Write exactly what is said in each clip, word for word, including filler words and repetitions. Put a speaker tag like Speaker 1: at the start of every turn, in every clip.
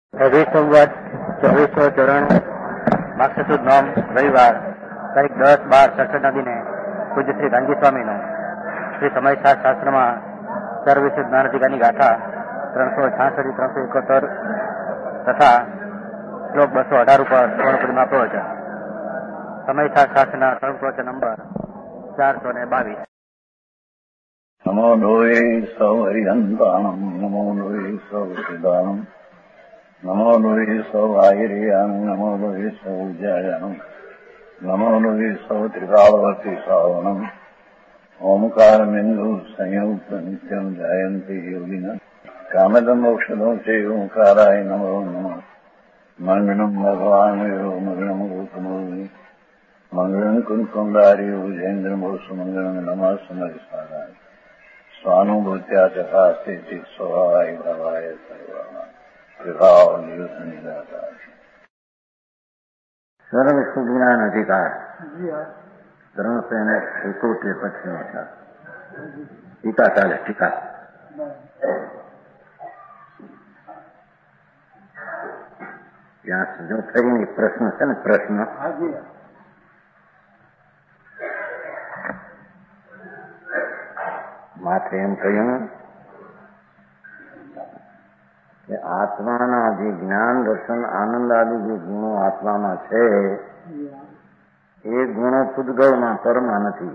Speaker 1: સંવત ચોવીસો ચોરાણું માક્ષ સુદ નોમ રવિવાર તારીખ દસ બાર સડસઠના દિને પૂજ્ય શ્રી ગાંધી સ્વામીનું શ્રી સમયશાસ્ત્ર શાસ્ત્રમાં સર્વવિષય જ્ઞાનાધિકારની ગાથા ત્રણસો છાસઠ ત્રણસો એકોતેર તથા શ્લોક બસો અઢાર ઉપર પૂર્ણપદમાં પ્રવચન. સમયશાસ્ત્ર શાસ્ત્રના સર્વ પ્રવચન નંબર ચારસો ને બાવીસ.
Speaker 2: નમો લોહે સૌ હરિહંતાણમ નમો લોહે સૌ સિદ્ધાણમ નમો લોહે સૌ આયર્યાન નમો લોહે સૌ જયાનમ નમો લોહે સૌ ત્રિકાળવર્તી શ્રાવણમ ઓમકાર બિંદુ સંયુક્ત નિત્યમ જાયંતી યોગિન કામદમ ઔષધો છે ઓંકારાય નમો નમઃ. મંગળમ ભગવાન મંગળમ ગૌતમોની મંગળમ કુંકુંડાર્યો જૈન્દ્રમો સુમંગળમ નમઃ સમયસારાય સ્વાનુભૂત્યા ચકાસ્તે ચિત સ્વભાવાય ભાવાય સર્વાય વિભાવ નિદાતા
Speaker 1: સર્વ સુજ્ઞાન અધિકાર ત્રણસો ને એકોતેર પછી ટીકા ચાલે ટીકા. ત્યાં જો ફરીને પ્રશ્ન છે ને પ્રશ્ન માત્ર એમ કહ્યું કે આત્માના જે જ્ઞાન દર્શન આનંદ આદિ જે ગુણો આત્મામાં છે એ ગુણો પૂદગલમાં પરમાં નથી.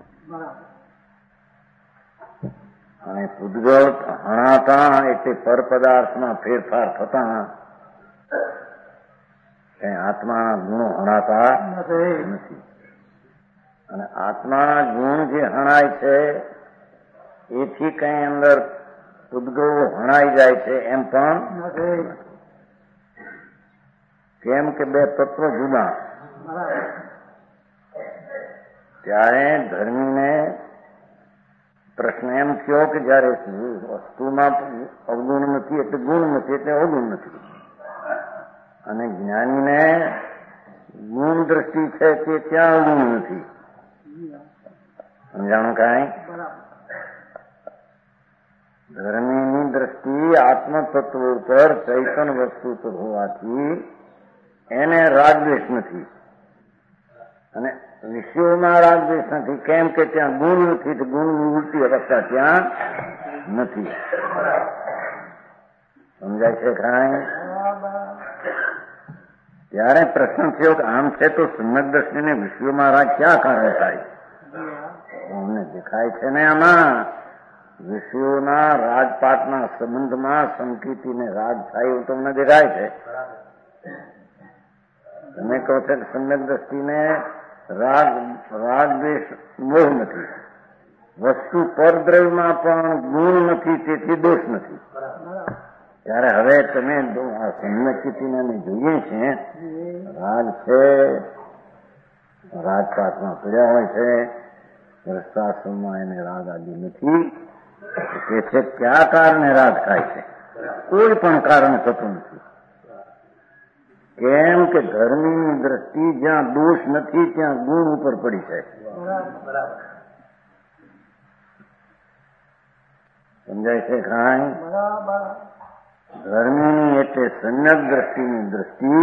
Speaker 1: અને પૂદગલ હણાતા એટલે પર પદાર્થમાં ફેરફાર થતા આત્માના ગુણો હણાતા નથી. અને આત્માના ગુણ જે હણાય છે એથી કઈ અંદર પૂદગલો હણાઈ જાય છે એમ પણ કેમ કે બે તત્વ જુદા. ત્યારે ધર્મીને પ્રશ્ન એમ થયો કે જયારે વસ્તુમાં અવગુણ નથી એટલે ગુણ નથી એટલે અવગુણ નથી, અને જ્ઞાનીને ગુણ દ્રષ્ટિ છે તે ત્યાં અવગુણ નથી. સમજાણું કાંઈ? ધર્મીની દ્રષ્ટિ આત્મતત્વ ઉપર ચૈતન વસ્તુ પર હોવાથી એને રાગદ્વેષ નથી, અને વિષયોમાં રાગદ્વેષ નથી. કેમ કે ત્યાં ગુણ નથી, તો ગુણની ઉલટી અવસ્થા ત્યાં નથી. સમજાય છે કાંઈ? ત્યારે પ્રશ્ન થયો કે આમ છે તો સમ્યક દ્રષ્ટિને વિષયોમાં રાગ ક્યાં કારણે થાય? અમને દેખાય છે ને આમાં વિષયોના રાજપાટના સંબંધમાં સંકિતિને રાગ થાય એવું તમને દેખાય છે. તમે કહો છો કે સમ્યક દ્રષ્ટિને રાગ રાગ દ્વેષ મોહ નથી, વસ્તુ પરદ્રવ્યમાં પણ ગુણ નથી, તેથી દોષ નથી. ત્યારે હવે તમે આ સમ્યકિતિને અમે જોઈએ છીએ, રાગ છે, રાજપાટમાં પડ્યા હોય છે, ગ્રસ્તાશ્રમમાં એને રાગ આદિ નથી. કે છે કયા કારણે રાગ થાય છે? કોઈ પણ કારણે થતું નથી. કેમ કે ધર્મીની દ્રષ્ટિ જ્યાં દોષ નથી ત્યાં ગુણ ઉપર પડી છે. સમજાય છે કાંઈ? ધર્મીની એટલે સમ્યક દ્રષ્ટિની દ્રષ્ટિ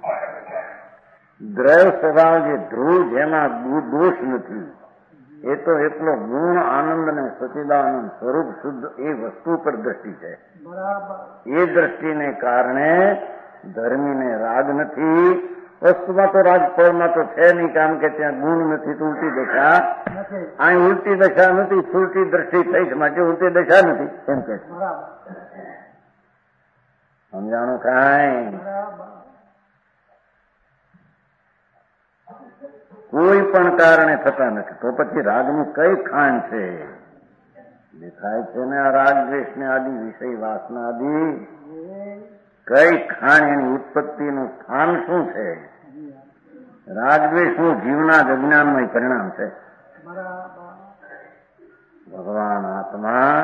Speaker 1: દ્રવ્ય સ્વભાવ જે ધ્રુવ જેમાં દોષ નથી એ તો એટલો ગુણ આનંદ અને સચિદાનંદ સ્વરૂપ શુદ્ધ એ વસ્તુ પર દ્રષ્ટિ છે. એ દ્રષ્ટિને કારણે ધર્મીને રાગ નથી. વસ્તુમાં તો રાગ ફળમાં તો છે નહીં, કારણ કે ત્યાં ગુણ નથી તો ઉલટી દશા. અહીં ઉલટી દશા નથી, સુલટી દ્રષ્ટિ થઈ છે માટે ઉલટી દશા નથી એમ કે. સમજાણું કાંઈ? કોઈ પણ કારણે થતા નથી. તો પછી રાગની કઈ ખાણ છે? દેખાય છે ને આ રાગ દ્વેષ ને આદિ વિષય વાસના આદિ કઈ ખાણ, એની ઉત્પત્તિનું સ્થાન શું છે? રાગ દ્વેષનું જીવના જ અજ્ઞાનમય પરિણામ છે. ભગવાન આત્મા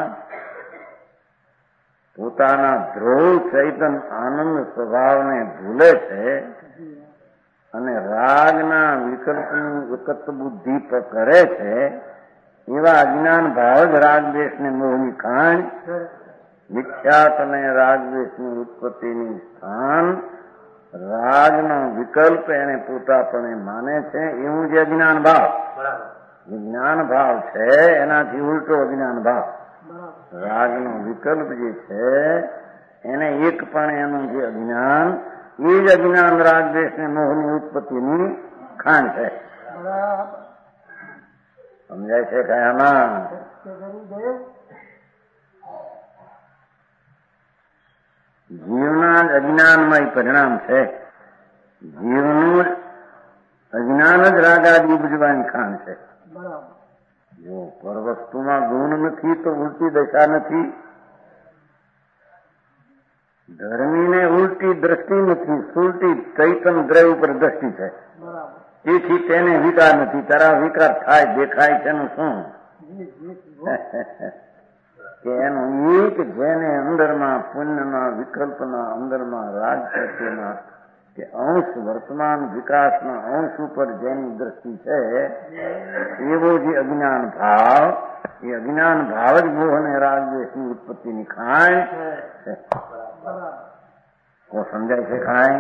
Speaker 1: પોતાના ધ્રુવ ચૈતન આનંદ સ્વભાવને ભૂલે છે અને રાગના વિકલ્પની વિકલ્પ બુદ્ધિ પર કરે છે. એવા અજ્ઞાન ભાવ જ રાગ દ્વેષને મોહની ખાણ મિથ્યાત અને રાગદ્વેષની ઉત્પત્તિની સ્થાન રાગનો વિકલ્પ એને પોતાપણે માને છે એવું જે અજ્ઞાન ભાવ, જ્ઞાન ભાવ છે એનાથી ઉલટો અજ્ઞાન ભાવ. રાગનો વિકલ્પ જે છે એને એકપણે એનું જે અજ્ઞાન, એ જ અજ્ઞાન રાગદ્વેષ ને મોહની ઉત્પત્તિની ખાણ છે. સમજાય છે કયામાં? જીવના જ અજ્ઞાનમય પરિણામ છે. જીવનું અજ્ઞાન જ રાગાદી ઉપજવાની ખાણ છે. જો પર વસ્તુમાં ગુણ નથી તો ઉલટી દશા નથી. ધર્મીને ઉલટી દ્રષ્ટિ નથી, સુલટી ચૈતન દ્રવ્ય ઉપર દ્રષ્ટિ છે. તેથી તેને વિકાર નથી. તારા વિકાર થાય દેખાય છે એનું શું કે એનું એક જેને અંદરમાં પુણ્યના વિકલ્પના અંદરમાં રાગ પ્રત્યેના કે અંશ વર્તમાન વિકાસના અંશ ઉપર જેની દ્રષ્ટિ છે એવો જે અજ્ઞાન ભાવ, એ અજ્ઞાન ભાવ જ મોહ અને રાગદ્વેષની ઉત્પત્તિની ખાણ છે. તો સમજાય છે ખાણ?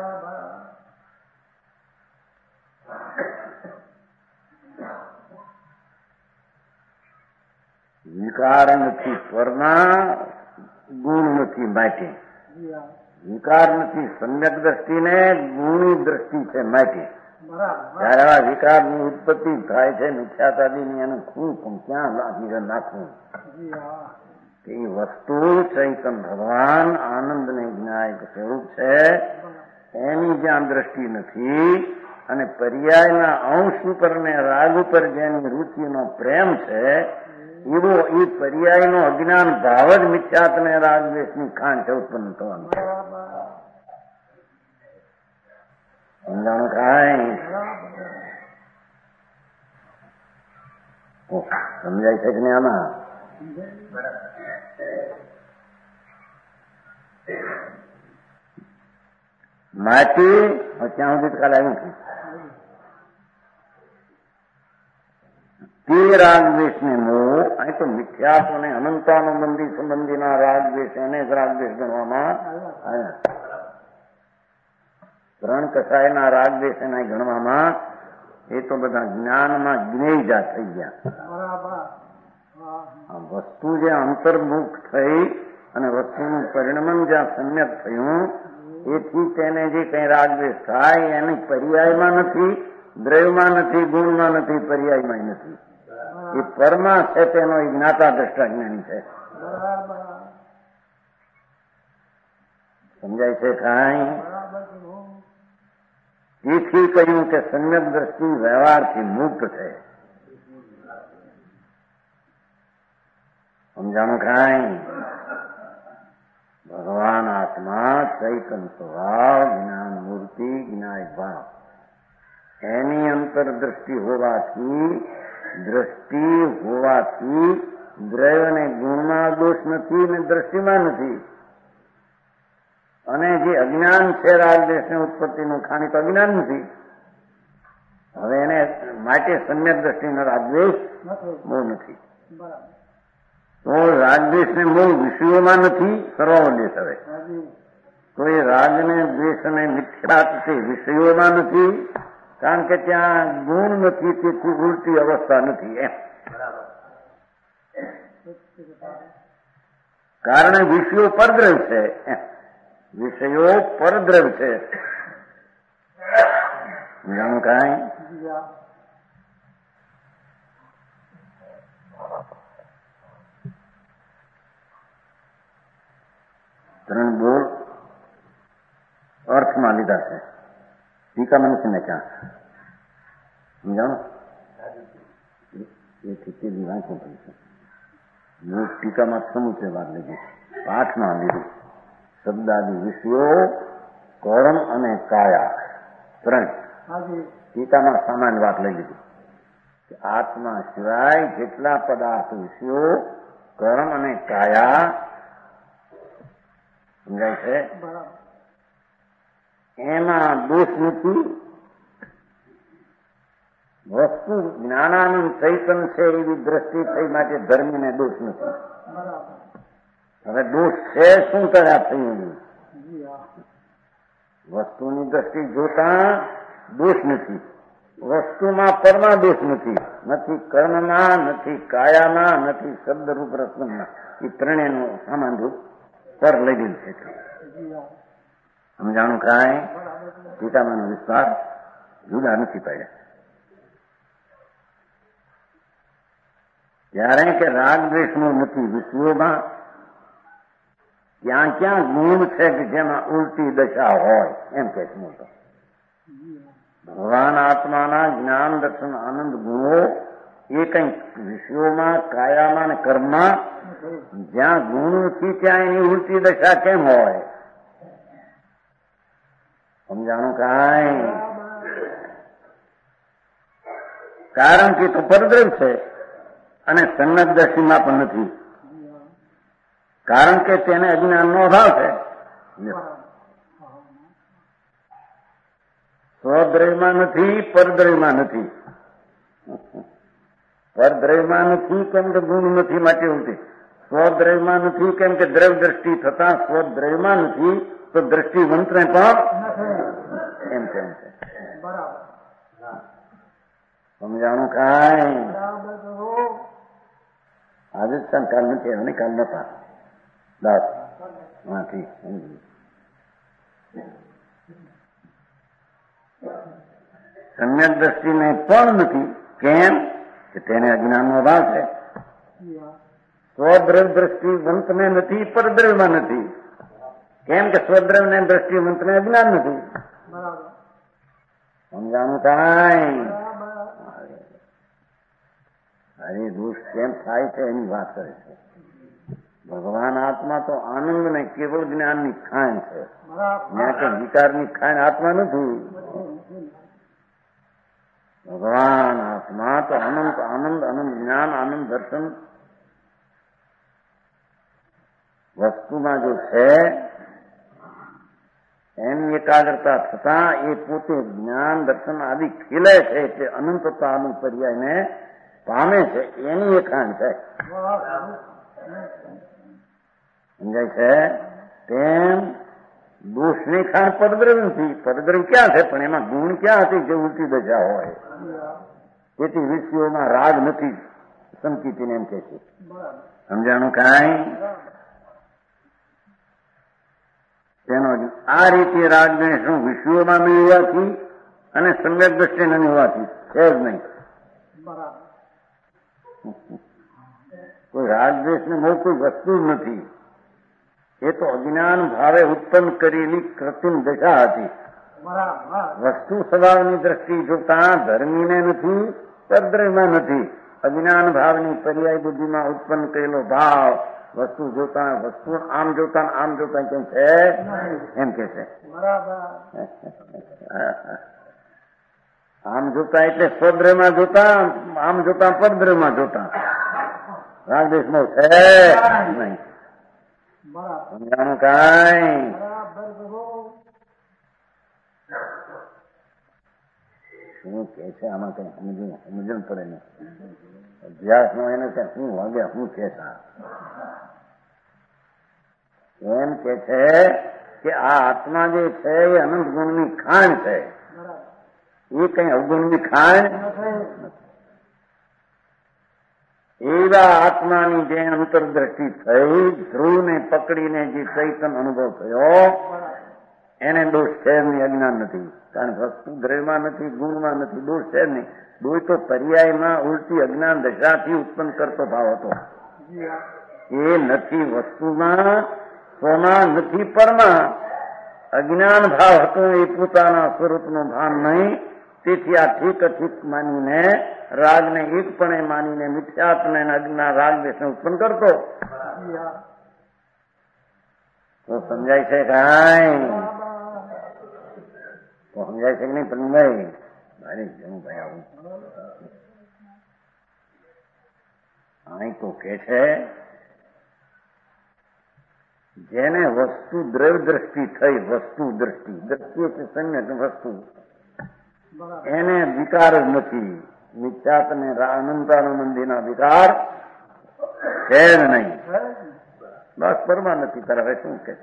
Speaker 1: વિકાર નથી પરના, ગુણ નથી માટે. વિકાર નથી સમ્યક દ્રષ્ટિને, ગુણી દ્રષ્ટિ છે માટે. ત્યારે આવા વિકારની ઉત્પત્તિ થાય છે મિથ્યાતાદીની, એનું શું પણ ક્યાં લાગી નાખવું કે એ વસ્તુ ચૈતન ભગવાન આનંદને જ્ઞાયક સ્વરૂપ છે એની જ્યાં દ્રષ્ટિ નથી અને પર્યાયના અંશ ઉપર ને રાગ ઉપર જેની રુચિનો પ્રેમ છે એવો એ પર્યાયનો અજ્ઞાન ભાવ જ મિથ્યાત ને રાગદ્વેષની ખાણ છે ઉત્પન્ન થવાનું. સમજાણું કાંઈ? સમજાય છે કે નહીં આમાં? માટી ત્યાં સુધી કાલે આવ્યું છે તે રાગદ્વેષ ને મોહ. અહીં તો મિથ્યાત્વ અને અનંતાનુબંધી સંબંધીના રાગદ્વેષ એને જ રાગદ્વેષ ગણવામાં આવ્યા. ત્રણ કસાયના રાગદ્વેષ એના ગણવામાં, એ તો બધા જ્ઞાનમાં જ્ઞેયજા થઈ ગયા. આ વસ્તુ જે અંતર્મુખ થઈ અને વસ્તુનું પરિણમન જ્યાં સમ્યક થયું એથી તેને જે કઈ રાગદ્વેષ થાય એની પર્યાયમાં નથી, દ્રવ્યમાં નથી, ગુણમાં નથી, પર્યાયમાં નથી. એ પરમા છે તેનો એ જ્ઞાતા દ્રષ્ટા જ્ઞાની છે. સમજાય છે કાંઈ? તેથી કહ્યું કે સમ્યક દ્રષ્ટિ વ્યવહારથી મુક્ત છે. સમજાણું કાંઈ? ભગવાન આત્મા ચૈતન સ્વભાવ, જ્ઞાન મૂર્તિ, જ્ઞાય ભાવ, એની અંતરદ્રષ્ટિ હોવાથી, દ્રષ્ટિ હોવાથી દ્રવ્ય અને ગુણમાં દોષ નથી ને દ્રષ્ટિમાં નથી. અને જે અજ્ઞાન છે રાગદ્વેષની ઉત્પત્તિનું ખાણી તો અજ્ઞાન નથી. હવે એને માટે સમ્યક દ્રષ્ટિનો રાગદ્વેષ બહુ નથી. તો રાગદ્વેષ ને બહુ વિષયોમાં નથી, સર્વોદેશ. હવે તો એ રાગને દ્વેષ અને મિથ્યાત છે વિષયોમાં નથી, કારણ કે ત્યાં ગુણ નથી, તેથી ઉલટી અવસ્થા નથી એમ. કારણ વિષયો પરદ્રવ્ય છે, વિષયો પરદ્રવ્ય છે. જાણું કાંઈ? ત્રણ બોલ અર્થમાં લીધા છે. ટીકામાં નથી ને ક્યાં સમજાણો? એ ટીકી વાંચવું પડશે. હું ટીકામાં સમુચય વાત લીધી, પાઠમાં લીધું. શબ્દાદી વિષયો, કર્મ અને કાયા ત્રણ. ટીકામાં સામાન્ય વાત લઈ લીધી કે આત્મા સિવાય જેટલા પદાર્થ વિષયો, કર્મ અને કાયા, સમજાય છે, એમાં દોષ નથી. વસ્તુ જ્ઞાનાનંદ ચૈતન છે એવી દ્રષ્ટિ થઈ માટે ધર્મીને દોષ નથી. હવે દોષ છે શું કર્યા થયું? વસ્તુની દ્રષ્ટિ જોતા દોષ નથી, વસ્તુમાં પરમા દોષ નથી, નથી કર્મમાં, નથી કાયામાં, નથી શબ્દરૂપ રસના. એ ત્રણેયનું સામાન રૂપ પર લઈ ગયેલું છે. સમજાણું કાંઈ ટીકામાંનો વિસ્તાર જુદા નથી પડ્યા. ત્યારે કે રાગ દ્વેષનું નથી વિષયોમાં, ત્યાં ક્યાં ગુણ છે કે જેમાં ઉલટી દશા હોય એમ કે છે મોટો. ભગવાન આત્માના જ્ઞાન દર્શન આનંદ ગુણો એ કંઈક વિષયોમાં, કાયામાં અને કર્મમાં જ્યાં ગુણ નથી ત્યાં એની ઉલટી દશા કેમ હોય? સમજાણું કાંઈ? કારણ કે તો પરદ્રવ છે અને સન્નત દર્શીમાં પણ નથી, કારણ કે તેને અજ્ઞાનનો અભાવ છે. સ્વદ્રવ્યમાં નથી, પરદ્રવ્યમાં નથી. પરદ્રવ્યમાં નથી કેમ કે ગુણ નથી માટે ઉલટી, સ્વદ્રવ્યમાં નથી કેમ કે દ્રવ્ય દ્રષ્ટિ થતા સ્વદ્રવ્યમાં નથી તો દ્રષ્ટિવંતને પણ એમ કેમ છે. સમજાણું કાંઈ? આજે જ કાલ નથી અને કાલ નતા દસ માંથી સમ્યક દ્રષ્ટિને પણ નથી. કેમ કે તેને અજ્ઞાનનો અભાવ છે. સ્વદ્રવ્ય દ્રષ્ટિવંતને નથી, પરદ્રવ્યમાં નથી. કેમ કે સ્વદ્રવ્ય ને દ્રષ્ટિવંતને અજ્ઞાન નથી. સમજાણું કાંઈ? અરે દોષ કેમ થાય છે એની વાત કરે છે. ભગવાન આત્મા તો આનંદ ને કેવળ જ્ઞાનની ખાણ છે, ત્યાં કે વિકારની ખાણ આત્મા નથી. ભગવાન આત્મા તો અનંત આનંદ, અનંત જ્ઞાન, આનંદ દર્શન વસ્તુમાં જો છે એની એકાગ્રતા થતા એ પોતે જ્ઞાન દર્શન આદિ ખીલે છે એટલે અનંતતાનું પર્યાયને પામે છે, એની એ ખાણ છે. સમજાય છે? તેમ દોષની ખાણ પરદ્રવ્ય નથી. પરદ્રવ્ય ક્યાં છે પણ એમાં ગુણ ક્યાં હતી જે ઉલટી દશા હોય? તેથી વિષયોમાં રાગ નથી સંકિતીને એમ કે છે. સમજાણું કાંઈ? તેનો આ રીતે રાગને શું વિષયોમાં નહીં હોવાથી અને સમ્યક દ્રષ્ટિ નહીં હોવાથી છે જ નહીં. કોઈ રાગદ્વેષને બહુ કોઈ વસ્તુ જ નથી. એ તો અજ્ઞાન ભાવે ઉત્પન્ન કરેલી કૃત્રિમ દશા હતી. વસ્તુ સ્વભાવની દ્રષ્ટિ જોતા ધર્મીને નથી, પરદ્રવ્યમાં નથી. અજ્ઞાન ભાવની પર્યાય બુદ્ધિમાં ઉત્પન્ન કરેલો ભાવ વસ્તુ જોતા, વસ્તુ આમ જોતા આમ જોતા કેમ છે એમ કે છે. આમ જોતા એટલે સ્વદ્રવ્યમાં જોતા, આમ જોતા પરદ્રવ્યમાં જોતા. રાગદ્વેષમાં છે નહીં. સમજાણું કાંઈ? શું કે છે આમાં કઈ સમજણ સમજણ પડે ને અભ્યાસનો એને કે શું વાગ્યા શું કે એમ કે છે કે આ આત્મા જે છે એ અનંત ગુણની ખાણ છે. એ કઈ અવગુણની ખાણ એવા આત્માની જે અંતરદ્રષ્ટિ થઈ, ધ્રુવને પકડીને જે ચૈતન અનુભવ થયો એને દોષ છે નહીં, અજ્ઞાન નથી. કારણ વસ્તુ દ્રવ્યમાં નથી, ગુણમાં નથી, દોષ છે નહીં. દોષ તો પર્યાયમાં ઉલટી અજ્ઞાન દશાથી ઉત્પન્ન કરતો ભાવ હતો. એ નથી વસ્તુમાં, સ્વમાં નથી, પરમાં અજ્ઞાન ભાવ હતો. એ પોતાના સ્વરૂપનું ભાન નહીં. તેથી આ ઠીક અઠીક માનીને રાગને એકપણે માનીને મિથ્યાત્મને અજ્ઞાન રાગ દેશને ઉત્પન્ન કરતો. તો સમજાય છે કાંઈ? તો સમજાય છે કે નહીં? પણ નહીં મારી જવું ભાઈ આવું અહીં તો કે છે જેને વસ્તુ દ્રવ્ય દ્રષ્ટિ થઈ, વસ્તુ દ્રષ્ટિ દ્રષ્ટિ એટલે સમ્યક વસ્તુ, એને વિકાર જ નથી. મિથ્યાત ને અનંતાનંદીના વિકાર છે જ નહીં. બસ પરમા નથી તારા શું કે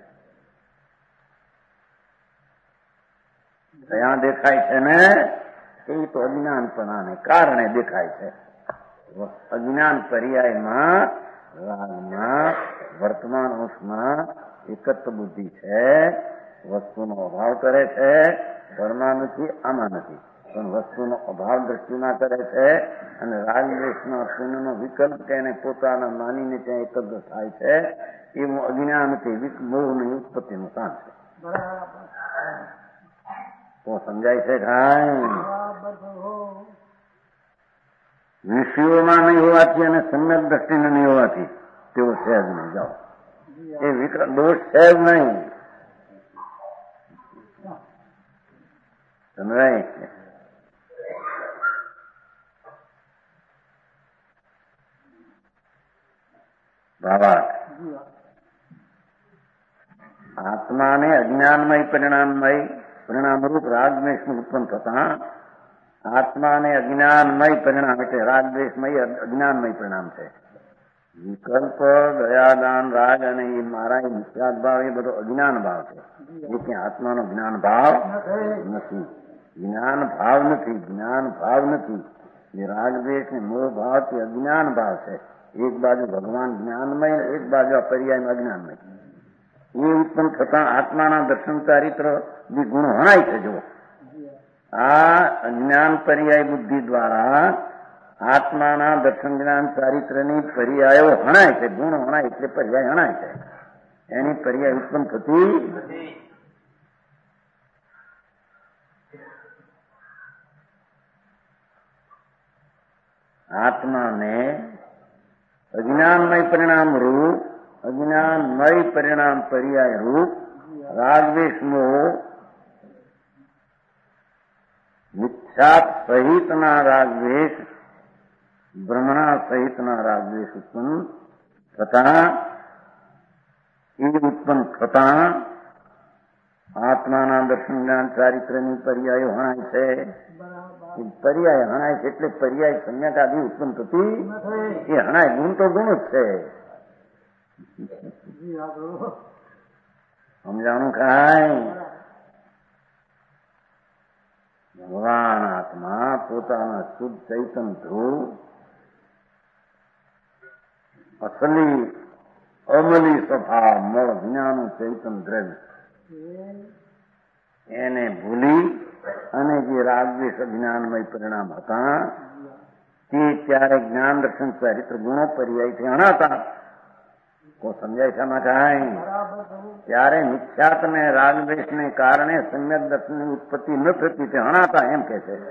Speaker 1: ત્યાં દેખાય છે ને એ તો અજ્ઞાનપણાને કારણે દેખાય છે. અજ્ઞાન પર્યાયમાં રાગમાં વર્તમાન અંશમાં એકત્વ બુદ્ધિ છે, વસ્તુનો અભાવ કરે છે, ઘરમાં નથી આમાં નથી, પણ વસ્તુનો અભાવ દ્રષ્ટિમાં કરે છે અને રાગ દ્વેષના પૂર્ણનો વિકલ્પ કે એને પોતાના માનીને ત્યાં એકત્ર થાય છે. એવું અજ્ઞાનથી મોહની ઉત્પત્તિનું કામ છે. તો સમજાય છે કાંઈ? વિષયોમાં નહીં હોવાથી અને સમ્યક દ્રષ્ટિને નહીં હોવાથી તેઓ સહેજ નહીં જાઓ. એ વિકલ્પ દોષ સહેજ નહીં. સમજાય છે? ભાવાર્થ આત્માને અજ્ઞાનમય પરિણામમય પરિણામરૂપ રાગદ્વેષનું ઉત્પન્ન થતા આત્માને અજ્ઞાનમય પરિણામ એટલે રાગદ્વેષમય અજ્ઞાનમય પરિણામ છે. વિકલ્પ દયાદાન રાગ અને એ મારા એ મિથ્યાત ભાવ એ બધો અજ્ઞાન ભાવ છે. એ ક્યાં આત્માનો જ્ઞાન ભાવ નથી. જ્ઞાન ભાવ નથી, જ્ઞાન ભાવ નથી. એ રાગદ્વેષ ને મોહ ભાવ તે અજ્ઞાન ભાવ છે. એક બાજુ ભગવાન જ્ઞાનમય, એક બાજુ આ પર્યાયમાં અજ્ઞાનમય. એ ઉત્પન્ન થતા આત્માના દર્શન ચારિત્ર બી ગુણ હણાય છે. જો આ અજ્ઞાન પર્યાય બુદ્ધિ દ્વારા આત્માના દર્શન જ્ઞાન ચારિત્રની પર્યાયો હણાય છે. ગુણ હણાય એટલે પર્યાય હણાય છે. એની પર્યાય ઉત્પન્ન થતી આત્માને અજ્ઞાનમય પરિણામ રૂપ અજ્ઞાનમય પરિણામ પર્યાય રૂપ રાગદ્વેષનો મિથ્યાત સહિતના રાગદ્વેષ ભ્રમણા સહિતના રાગદ્વેષ ઉત્પન્ન થતા એ ઉત્પન્ન થતા આત્માના દર્શન જ્ઞાન ચારિત્રની પર્યાયો હણાય છે. પર્યાય હણાય છે એટલે પર્યાય સંજ્ઞક આદિ ઉત્પન્ન થતી એ હણાય. ગુણ તો ગુણ જ છે. સમજાણું કાંઈ? ભગવાન આત્મા પોતાના શુદ્ધ ચૈતન ધ્રુવ અસલી અમલી સ્વભાવ મળ જ્ઞાનું ચૈતન દ્રવ્ય એને ભૂલી અને જે રાગદ્વેષ અજ્ઞાનમય પરિણામ હતા તે ત્યારે જ્ઞાન દર્શન ચારિત્ર ગુણો પર્યાયથી હણાતા. તો સમજાય છે આમાં કાંઈ? ત્યારે મિથ્યાત ને રાગદ્વેષને કારણે સમ્યક દર્શનની ઉત્પત્તિ ન થતી તે હણાતા એમ કે છે.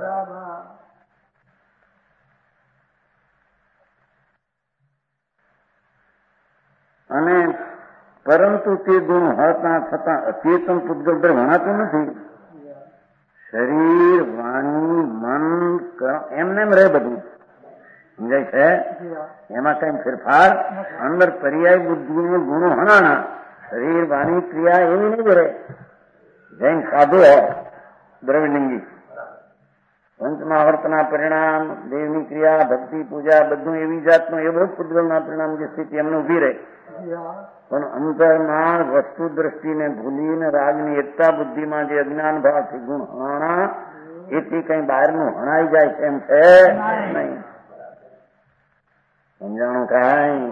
Speaker 1: અને પરંતુ તે ગુણ હોતા છતાં અચેતન પૂતગલ દ્રવ્ય હણાતું નથી. શરીર વાણી મન એમને એમ રહે બધું. સમજાય છે? એમાં કઈ ફેરફાર અંદર પર્યાય બુદ્ધિને ગુણો હણાણા. શરીર વાણી ક્રિયા એવી નહીં રહે. જૈન સાધુ હોય દ્રવ્યલિંગી પંચમહાવર્તના પરિણામ દેવની ક્રિયા ભક્તિ પૂજા બધું એવી જાતનું એવો જ પૂતગલના પરિણામ જે સ્થિતિ એમને ઉભી રહે. પણ અંતરમાં વસ્તુ દ્રષ્ટિને ભૂલીને રાગની એકતા બુદ્ધિમાં જે અજ્ઞાન ભાવથી ગુણ હણાણા એથી કઈ બહારનું હણાઈ જાય છે એમ છે નહીં. સમજાણું કાંઈ?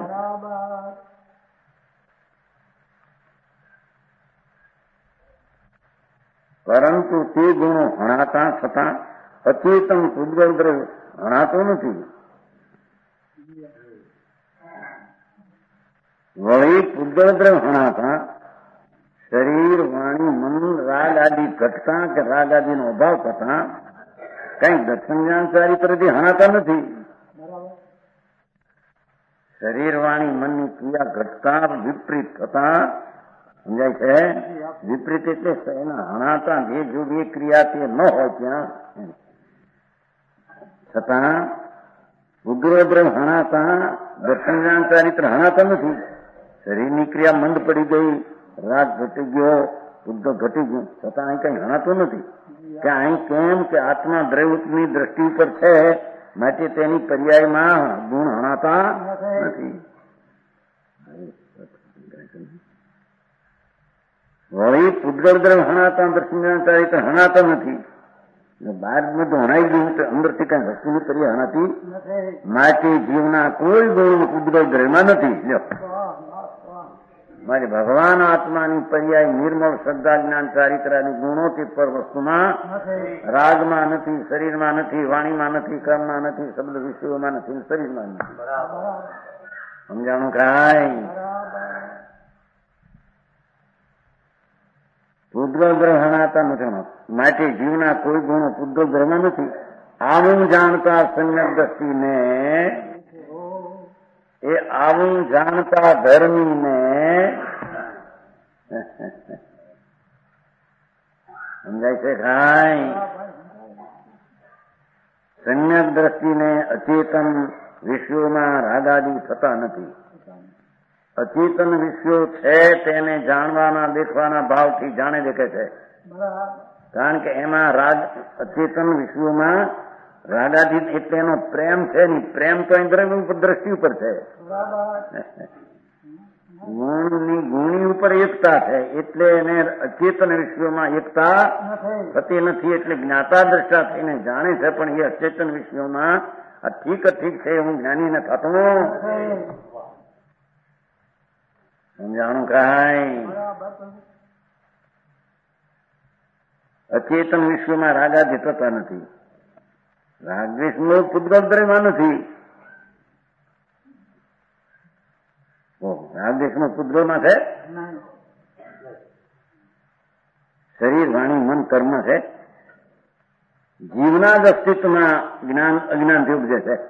Speaker 1: પરંતુ તે ગુણો હણાતા છતાં અચેતન પૂતગલ દ્રવ્ય હણાતો નથી. વળી પૂતગલ દ્રવ્ય હણાતા શરીર વાણી મન રાગ આદિ ઘટતા કે રાગ આદિનો અભાવ થતા કઈ દર્શન જ્ઞાન ચારિત્રથી હણાતા નથી. શરીર વાણી મનની ક્રિયા ઘટતા વિપરીત થતા. સમજાય છે? વિપરીત એટલે એના હણાતા જે જો એ ક્રિયા તે ન હોય ત્યાં છતાં ઉગ્રદ્રવ હણાતા દર્શન જ્ઞાન ચારિત્ર હણાતા નથી. શરીરની ક્રિયા મંદ પડી ગઈ, રાગ ઘટી ગયો, બુદ્ધ ઘટી ગયું, છતાં અહીં કઈ હણાતું નથી. કે અહીં કેમ કે આત્મા દ્રવ્યની દ્રષ્ટિ ઉપર છે માટે તેની પર્યાયમાં ગુણ હણાતા નથી. વળી પૂતગળ દ્રવ્ય હણાતા દર્શનચારી તો હણાતા નથી. બહાર બધું હણાઈ ગયું તો અંદરથી કઈ વસ્તુની કરી હણાતી માટે જીવના કોઈ ગુણ પૂતગળ દ્રવ્યમાં નથી. મારે ભગવાન આત્માની પર્યાય નિર્મળ શ્રદ્ધા જ્ઞાન ચારિત્રાની ગુણો તે પર વસ્તુમાં રાગમાં નથી, શરીરમાં નથી, વાણીમાં નથી, કર્મમાં નથી, શબ્દ વિષયોમાં નથી, શરીરમાં નથી. સમજાણું કાંઈ? પૂતગળ દ્રવ્ય હણાતા નથી માટે જીવના કોઈ ગુણો પૂતગળ દ્રવ્યમાં નથી. આવું જાણતા સમ્યક દ્રષ્ટિને એ આવું જાણતા ધર્મીને સમજાય છે કાંઈ? સમ્યક દ્રષ્ટિને અચેતન વિષયોમાં રાગાદી થતા નથી. અચેતન વિષયો છે તેને જાણવાના દેખવાના ભાવથી જાણે દેખે છે. કારણ કે એમાં રાગ અચેતન વિષયોમાં રાગાથી એટલે એનો પ્રેમ છે નહીં. પ્રેમ તો દ્રવ્ય ઉપર દ્રષ્ટિ ઉપર છે. ગુણની ગુણી ઉપર એકતા છે એટલે એને અચેતન વિષયોમાં એકતા થતી નથી. એટલે જ્ઞાતા દ્રષ્ટા થઈને જાણે છે પણ એ અચેતન વિષયોમાં આ ઠીક ઠીક છે હું જ્ઞાનીને થતો. સમજાણું કાંઈ? અચેતન વિશ્વમાં રાગાદી થતા નથી. રાગદ્વેષનો પૂતગળ દ્રવ્યમાં નથી. રાગદ્વેષનો પૂતગળમાં છે. શરીર, વાણી, મન, કર્મ છે. જીવના જ અસ્તિત્વમાં જ્ઞાન અજ્ઞાનથી ઉપજે છે.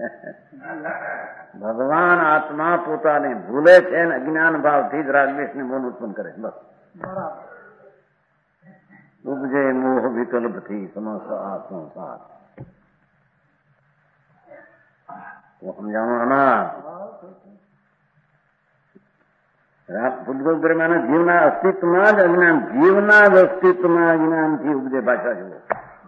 Speaker 1: ભગવાન આત્મા પોતાને ભૂલે છે અને અજ્ઞાન ભાવથી જ રાગદ્વેષને મોહ ઉત્પન્ન કરે. બસ ઉપજે મોહ વિકલ્પથી સમસ્ત આત્મસાત. સમજાણો આમાં? પૂતગળ દ્રવ્યના જીવના અસ્તિત્વમાં જ અજ્ઞાન, જીવના જ અસ્તિત્વમાં અજ્ઞાનથી ઉપજે. ભાષા જુઓ.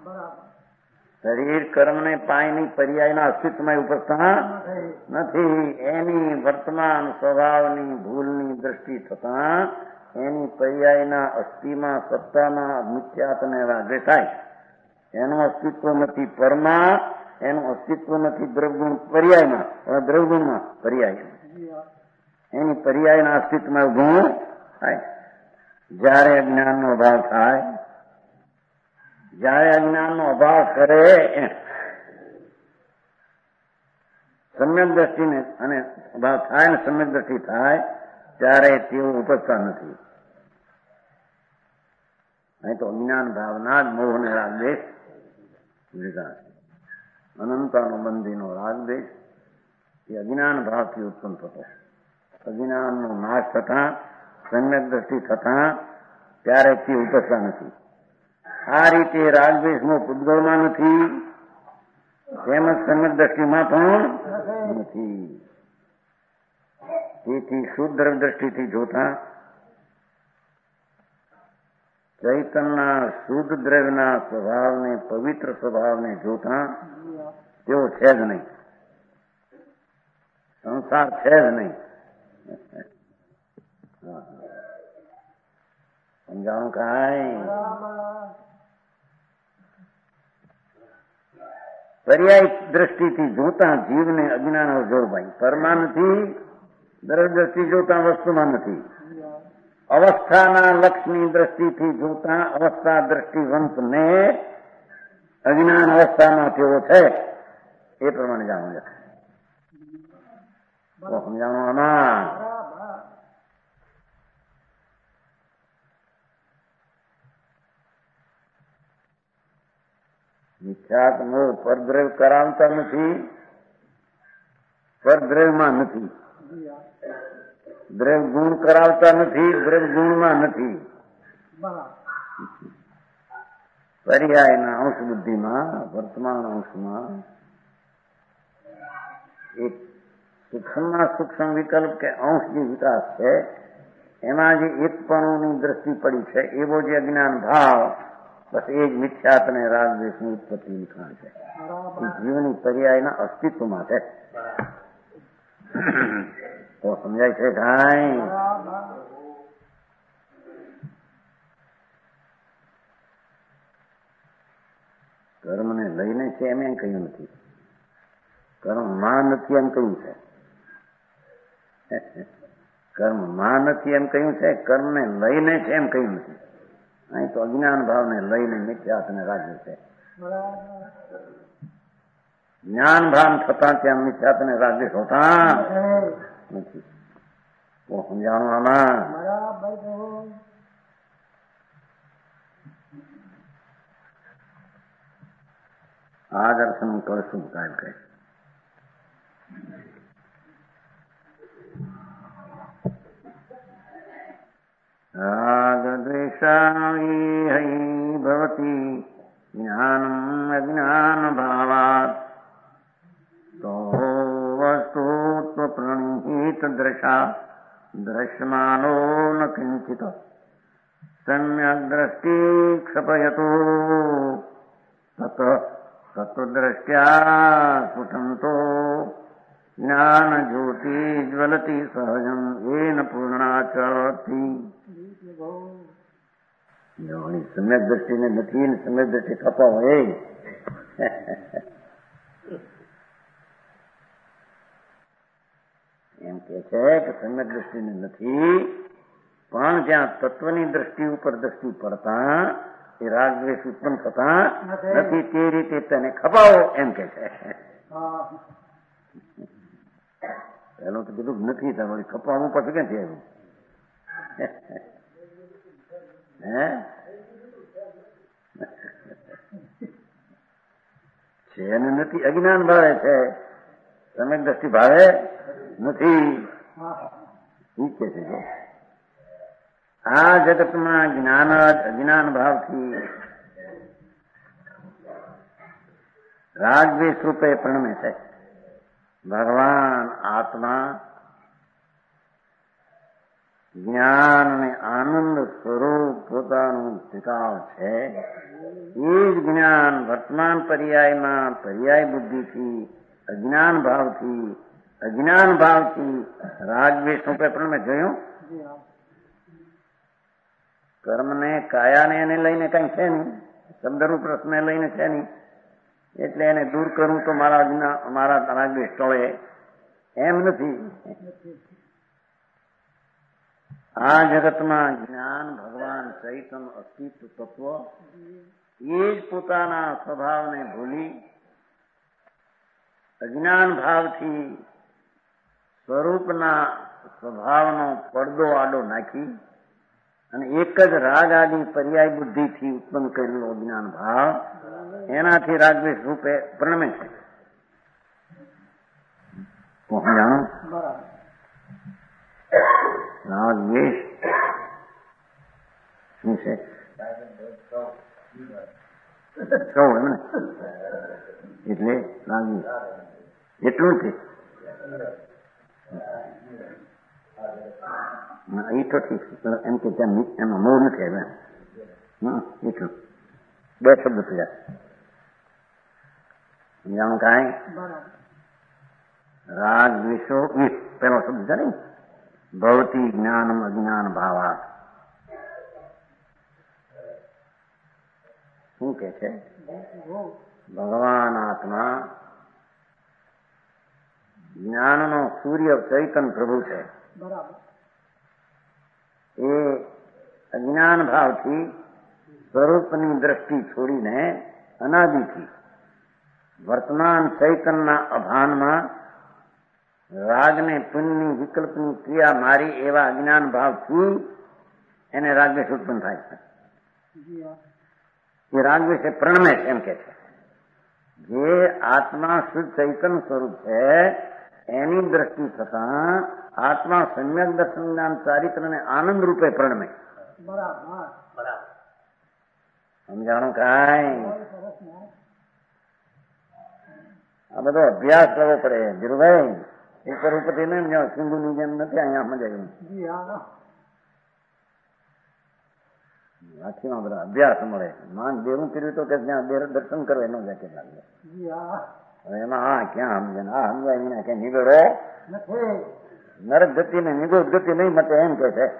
Speaker 1: શરીર કર્મને પાયની પર્યાયના અસ્તિત્વમાં ઉપજતા નથી. એની વર્તમાન સ્વભાવની ભૂલની દ્રષ્ટિ થતા એની પર્યાયના અસ્થિમાં સત્તામાં મિથ્યાત્વને રાગે થાય. એનું અસ્તિત્વ નથી પરમાં, એનું અસ્તિત્વ નથી દ્રવગુણ પર્યાયમાં, દ્રવગુણમાં પર્યાય એની પર્યાયના અસ્તિત્વમાં ગુણ થાય. જયારે અજ્ઞાનનો અભાવ થાય, જયારે અજ્ઞાનનો અભાવ કરે સમ્યક દ્રષ્ટિને અને અભાવ થાય ને સમ્યક દ્રષ્ટિ થાય ત્યારે તેઓ ઉપજતા નથી. અહીં તો અજ્ઞાન ભાવના જ મોહને રાગદ્વેષ લીધા છે. અનંતાનુબંધીનો રાગદ્વેષ એ અજ્ઞાન ભાવથી ઉત્પન્ન થતો. અજ્ઞાનનો નાશ થતા સમ્યક દ્રષ્ટિ થતા ત્યારે તે ઉપજતા નથી. આ રીતે રાગદ્વેષનો પૂતગળમાં નથી, તેમજ સમ્યક દ્રષ્ટિમાં પણ નથી. તેથી શુદ્ધ દ્રષ્ટિથી જોતા ચૈતનના શુદ્ધ દ્રવ્યના સ્વભાવને, પવિત્ર સ્વભાવને જોતા તેઓ છે જ નહીં. સંસાર છે જ નહીં. સમજાણું કાંઈ? પર્યાય દ્રષ્ટિથી જોતા જીવને અજ્ઞાન અવજોભાઈ પરમાં નથી, દ્રવ્ય દ્રષ્ટિ જોતા વસ્તુમાં નથી. અવસ્થાના લક્ષની દ્રષ્ટિથી જોતા અવસ્થા દ્રષ્ટિવંતને અજ્ઞાન અવસ્થામાં તેઓ છે એ પ્રમાણે જાણવું છે. સમજાણું આમાં? મિથ્યાત મોહ પરદ્રવ્ય કરાવતા નથી, પરદ્રવ્યમાં નથી. દ્રવ્ય ગુણ કરાવતા નથી, દ્રવ્ય ગુણમાં નથી. પર્યાયના અંશ બુદ્ધિમાં, વર્તમાન અંશમાં એક સૂક્ષ્મમાં સૂક્ષ્મ વિકલ્પ કે અંશ જે વિકાસ છે એમાં જે એકપણુની દ્રષ્ટિ પડી છે એવો જે અજ્ઞાન ભાવ, બસ એ જ મિથ્યાત અને રાગદ્વેષની ઉત્પત્તિ નિખાણ છે. એ જીવની પર્યાયના અસ્તિત્વમાં છે. તો સમજાય છે કાંઈ? કર્મને લઈને છે એમ એમ કહ્યું નથી. કર્મ માં નથી એમ કહ્યું છે. કર્મ માં નથી એમ કહ્યું છે, કર્મને લઈને છે એમ કહ્યું નથી. અહીં તો અજ્ઞાન ભાવને લઈને મિથ્યાત્વને રાખ્યું છે. જ્ઞાન ભાન થતા ત્યાં મિથ્યાત્વને રાખ્યું હોતા નથી. તો સમજાણું આમાં આ દર્શન કરશું કાંઈ કઈ રાગ દ્વેષાઈ ભવતી જ્ઞાનમ અજ્ઞાન ભાવાત તો વસ્તુ પ્રણીત દ્રશા દ્રશ્યમાનો ન કિંચિત સમ્યક દ્રષ્ટિ ક્ષપયતો તત તત્વદ્રષ્ટ્યા સ્ફુટંતો જ્ઞાન જ્યોતિ જ્વલતી સહજમ એન પૂર્ણાચરતી. સમ્યક દ્રષ્ટિને નથી ને સમ્યક દ્રષ્ટિ કપાવ એ એમ કે છે કે સમ્યક દ્રષ્ટિને નથી, પણ જ્યાં તત્વની દ્રષ્ટિ ઉપર દ્રષ્ટિ પડતા એ રાગ દ્વેષ ઉત્પન્ન થતા નથી તે રીતે તેને ખપાવો એમ કે છે. પેલું તો કીધું નથી તમારી ખપાવું પછી ક્યાંથી આવ્યું? હે છે ને નથી. અજ્ઞાન ભાવે છે, સમ્યક દ્રષ્ટિ ભાવે નથી. ઠીક કે છે. આ જગતમાં જ્ઞાન અજ્ઞાન ભાવથી રાગ દ્વેષ રૂપે પ્રણમે છે. ભગવાન આત્મા જ્ઞાન અને આનંદ સ્વરૂપ પોતાનું ટિકાવ છે. એ જ જ્ઞાન વર્તમાન પર્યાયમાં પર્યાય બુદ્ધિથી અજ્ઞાન ભાવથી અજ્ઞાન ભાવથી રાગ દ્વેષ રૂપે પ્રણમે. જોયું? કર્મને કાયાને એને લઈને કઈ છે નહીં, શબ્દરૂપ રસને લઈને છે નહીં, એટલે એને દૂર કરવું તો મારા મારા રાગદ્વેષ ટળે એમ નથી. આ જગતમાં જ્ઞાન ભગવાન ચૈતન અસ્તિત્વ તત્વ એ જ પોતાના સ્વભાવને ભૂલી અજ્ઞાન ભાવથી સ્વરૂપના સ્વભાવનો પડદો આડો નાખી અને એક જ રાગ આદિ પર્યાય બુદ્ધિથી ઉત્પન્ન કરેલો અજ્ઞાન ભાવ એનાથી રાગદ્વેષ રૂપે પ્રણમે છે. જાણો રાગદ્વેષ શું છે? સૌ એમને એટલે રાગદ્વેષ એટલું છે. એ તો ઠીક એમ કે ત્યાં એમાં મોહ નથી આવ્યા. એટલું બે શબ્દ થયા. સમજાણું કાંઈ? રાગ દ્વેષો પેલો શબ્દ છે ને ભવતી જ્ઞાનમ અજ્ઞાન ભાવા. શું કે છે? ભગવાન આત્મા જ્ઞાનનો સૂર્ય ચૈતન પ્રભુ છે. એ અજ્ઞાન ભાવથી સ્વરૂપની દ્રષ્ટિ છોડીને અનાદિથી વર્તમાન ચૈતનના અભાનમાં રાગને પુણ્યની વિકલ્પની ક્રિયા મારી એવા અજ્ઞાન ભાવથી એને રાગદ્વેષ ઉત્પન્ન થાય છે. એ રાગદ્વેષ પ્રણમે છે એમ કે છે. જે આત્મા શુદ્ધ ચૈતન સ્વરૂપ છે એની દ્રષ્ટિ થતા આત્મા સમ્યક દર્શન જ્ઞાન ચારિત્રને આનંદ રૂપે પ્રણમે. સમજાણું કાંઈ? આ બધો અભ્યાસ કરવો પડે ધીરુભાઈ. ઉપર ઉપરથી નહીં જાઓ, સિંધુની જેમ નથી અહીંયા મજા. વાંચીમાં બધા અભ્યાસ મળે. માન દેવું કર્યું તો કે જ્યાં દર્શન કરો એનો જાય કે લાગે. હવે એમાં હા ક્યાં સમજે આ સમજાય એને કે નિગળો નરક ગતિ ને નિગોદ ગતિ નહીં મતે એમ કે છે.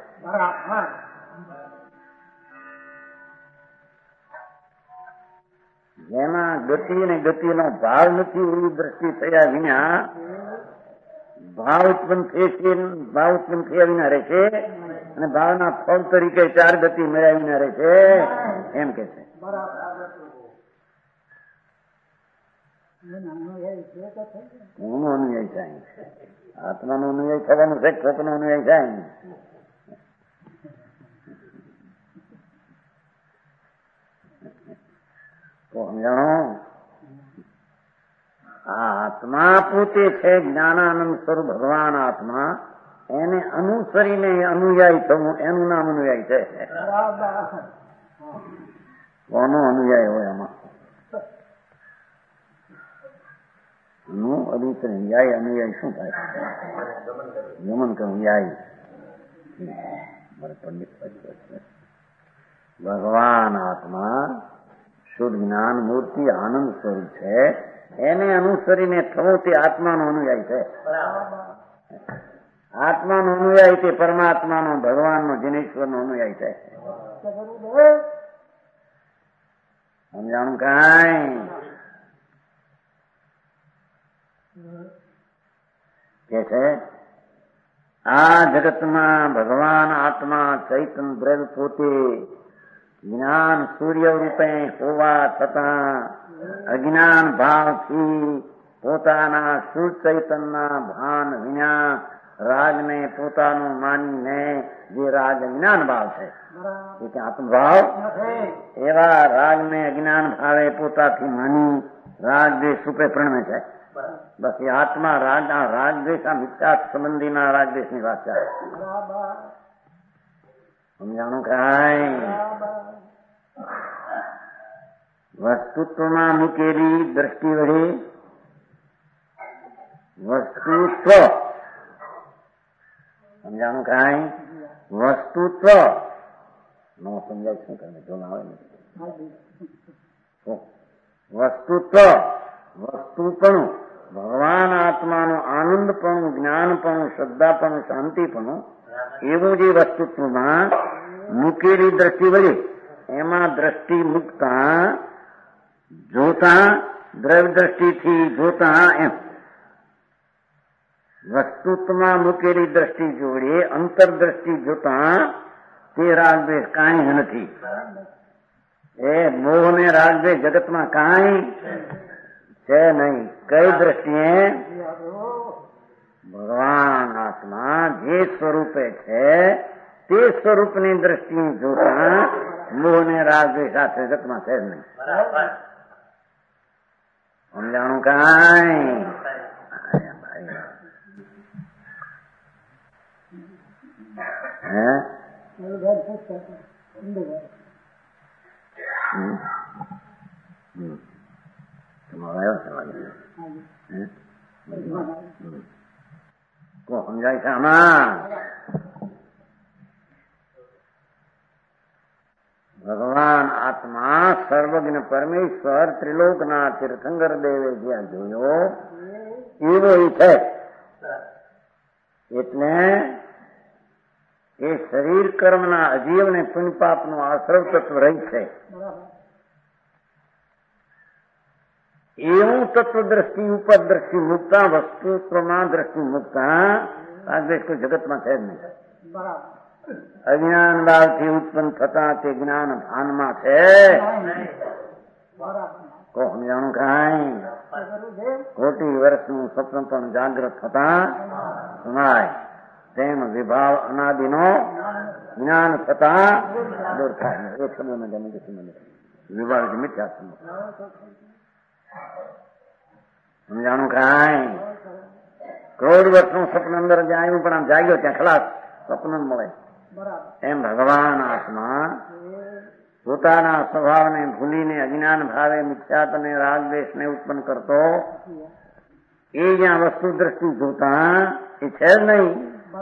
Speaker 1: જેમાં ગતિ અને ગતિનો ભાવ નથી એવી દ્રષ્ટિ થયા વિના ભાવ ઉત્પન્ન થશે, ભાવ ઉત્પન્ન થયા વિના રહેશે અને ભાવના ફળ તરીકે ચાર ગતિ મળ્યા વિના રહેશે એમ કે છે. હું અનુયાયી થાય, આત્માનો અનુયાયી થવાનું છે, સતનો અનુયાયી થાય. તો સમજાણો, આ આત્મા પોતે છે જ્ઞાનાનંદ સ્વરૂપ ભગવાન આત્મા, એને અનુસરીને અનુયાયી થવું એનું નામ અનુયાયી છે. કોનો અનુયાયી હોય આમાં? નું અનુસરણ યાય અનુયાયી શું થાય? ગમન કહું યાય પંડિત ભગવાન આત્મા શુદ્ધ જ્ઞાન મૂર્તિ આનંદ સ્વરૂપ છે, એને અનુસરીને થવું તે આત્માનો અનુયાયી છે. આત્માનો અનુયાયી તે પરમાત્માનો ભગવાનનો જીનેશ્વરનો અનુયાયી છે. સમજાણું કાંઈ? કે છે આ જગતમાં ભગવાન આત્મા ચૈતન દ્રવ્ય પોતે જ્ઞાન સૂર્ય રૂપે હોવા છતાં અજ્ઞાન ભાવથી પોતાના શુદ્ધ ચૈતનના ભાન વિના રાગને પોતાનું માનીને જે રાગ અજ્ઞાન ભાવ છે એ આત્મભાવ, એવા રાગને અજ્ઞાન ભાવે પોતાથી માની રાગ દ્વેષ રૂપે પ્રણમે છે. બસ એ આત્મા રાગ રાગ દ્વેષ આ મિથ્યા સંબંધીના રાગ દ્વેષની વાત છે. સમજાણું કાંઈ? વસ્તુત્વમાં મૂકેલી દ્રષ્ટિ વડે વસ્તુત્વ, સમજાણું કાંઈ? વસ્તુત્વ નો સમજાય શું કરે જો ના હોય વસ્તુત્વ, વસ્તુપણું, ભગવાન આત્માનું આનંદપણું, જ્ઞાનપણું, શ્રદ્ધાપણું, શાંતિપણું, એવું જે વસ્તુત્વમાં મૂકેલી દ્રષ્ટિ વડે એમાં દ્રષ્ટિ મૂકતા જોતા, દ્રવ્ય દ્રષ્ટિથી જોતા એમ વસ્તુત્વમાં મૂકેલી દ્રષ્ટિ જોડે અંતરદ્રષ્ટિ જોતા તે રાગદ્વેષ કાંઈ જ નથી. એ મોહ ને રાગદ્વેષ જગતમાં કાંઈ છે નહીં. કઈ દ્રષ્ટિએ? ભગવાન આત્મા જે સ્વરૂપે છે તે સ્વરૂપની દ્રષ્ટિ જોતા મોહ ને રાગદ્વેષ સાથે જગતમાં છે જ નહીં. સમજાણું કાંઈ? હે તમારો આવ્યો છે સમજાય છે આમાં? ભગવાન આત્મા સર્વજ્ઞ પરમેશ્વર ત્રિલોકના તીર્થંકર દેવે જ્યાં જોયો એવો એ છે. એટલે એ શરીર કર્મના અજીવ ને પુણ્ય પાપનું આશ્રવ તત્વ રહી છે એવું તત્વ દ્રષ્ટિ ઉપર દ્રષ્ટિ મૂકતા, વસ્તુત્વમાં દ્રષ્ટિ મૂકતા રાગદ્વેષ કોઈ જગતમાં છે જ નહીં. અજ્ઞાન ભાવથી ઉત્પન્ન થતા તે જ્ઞાન ભાનમાં છે. કો સમજાણું કાંઈ? કોટી વર્ષનું સ્વપ્ન પણ જાગ્રત થતા સુનાય તેમ વિભાવ અનાદિનો જ્ઞાન થતા દૂર થાય. એક સમયમાં જમે કે સમય વિભાવ મિથ્યા સમય. સમજાણું કાંઈ? કરોડ વર્ષનું સ્વપ્ન અંદર જાય પણ આમ જાગ્યો ત્યાં ખલાસ સ્વપ્ન મળે. એમ ભગવાન આત્મા પોતાના સ્વભાવને ભૂલીને અજ્ઞાન ભાવે મિથ્યાત્વને રાગદ્વેષને ઉત્પન્ન કરતો એ જ્યાં વસ્તુ દ્રષ્ટિ જોતા એ છે જ નહીં.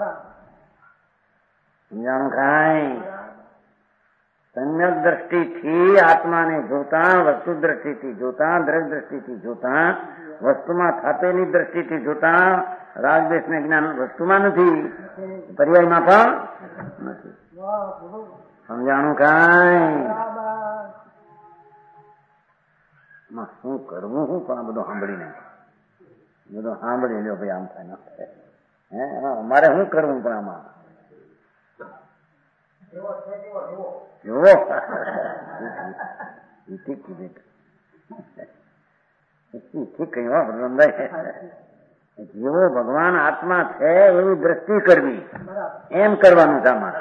Speaker 1: સમજાણું કાંઈ? સમ્યક દ્રષ્ટિથી આત્માને જોતા, વસ્તુ દ્રષ્ટિથી જોતા, દ્રવ્ય દ્રષ્ટિથી જોતા, વસ્તુમાં થાપેલી દ્રષ્ટિથી જોતા રાગદ્વેષ ને જ્ઞાન વસ્તુમાં નથી, પર્યાયમાં પણ નથી. સમજાણું કાંઈ? માં શું કરવું હું પણ આ બધું સાંભળીને બધું સાંભળી લ્યો ભાઈ આમ થાય ના થાય હે મારે શું કરવું પણ આમાં જુઓ ઠીક ઠીક ઠીક કહ્યું જેવો ભગવાન આત્મા છે એવી દ્રષ્ટિ કરવી એમ કરવાનું છે આમાં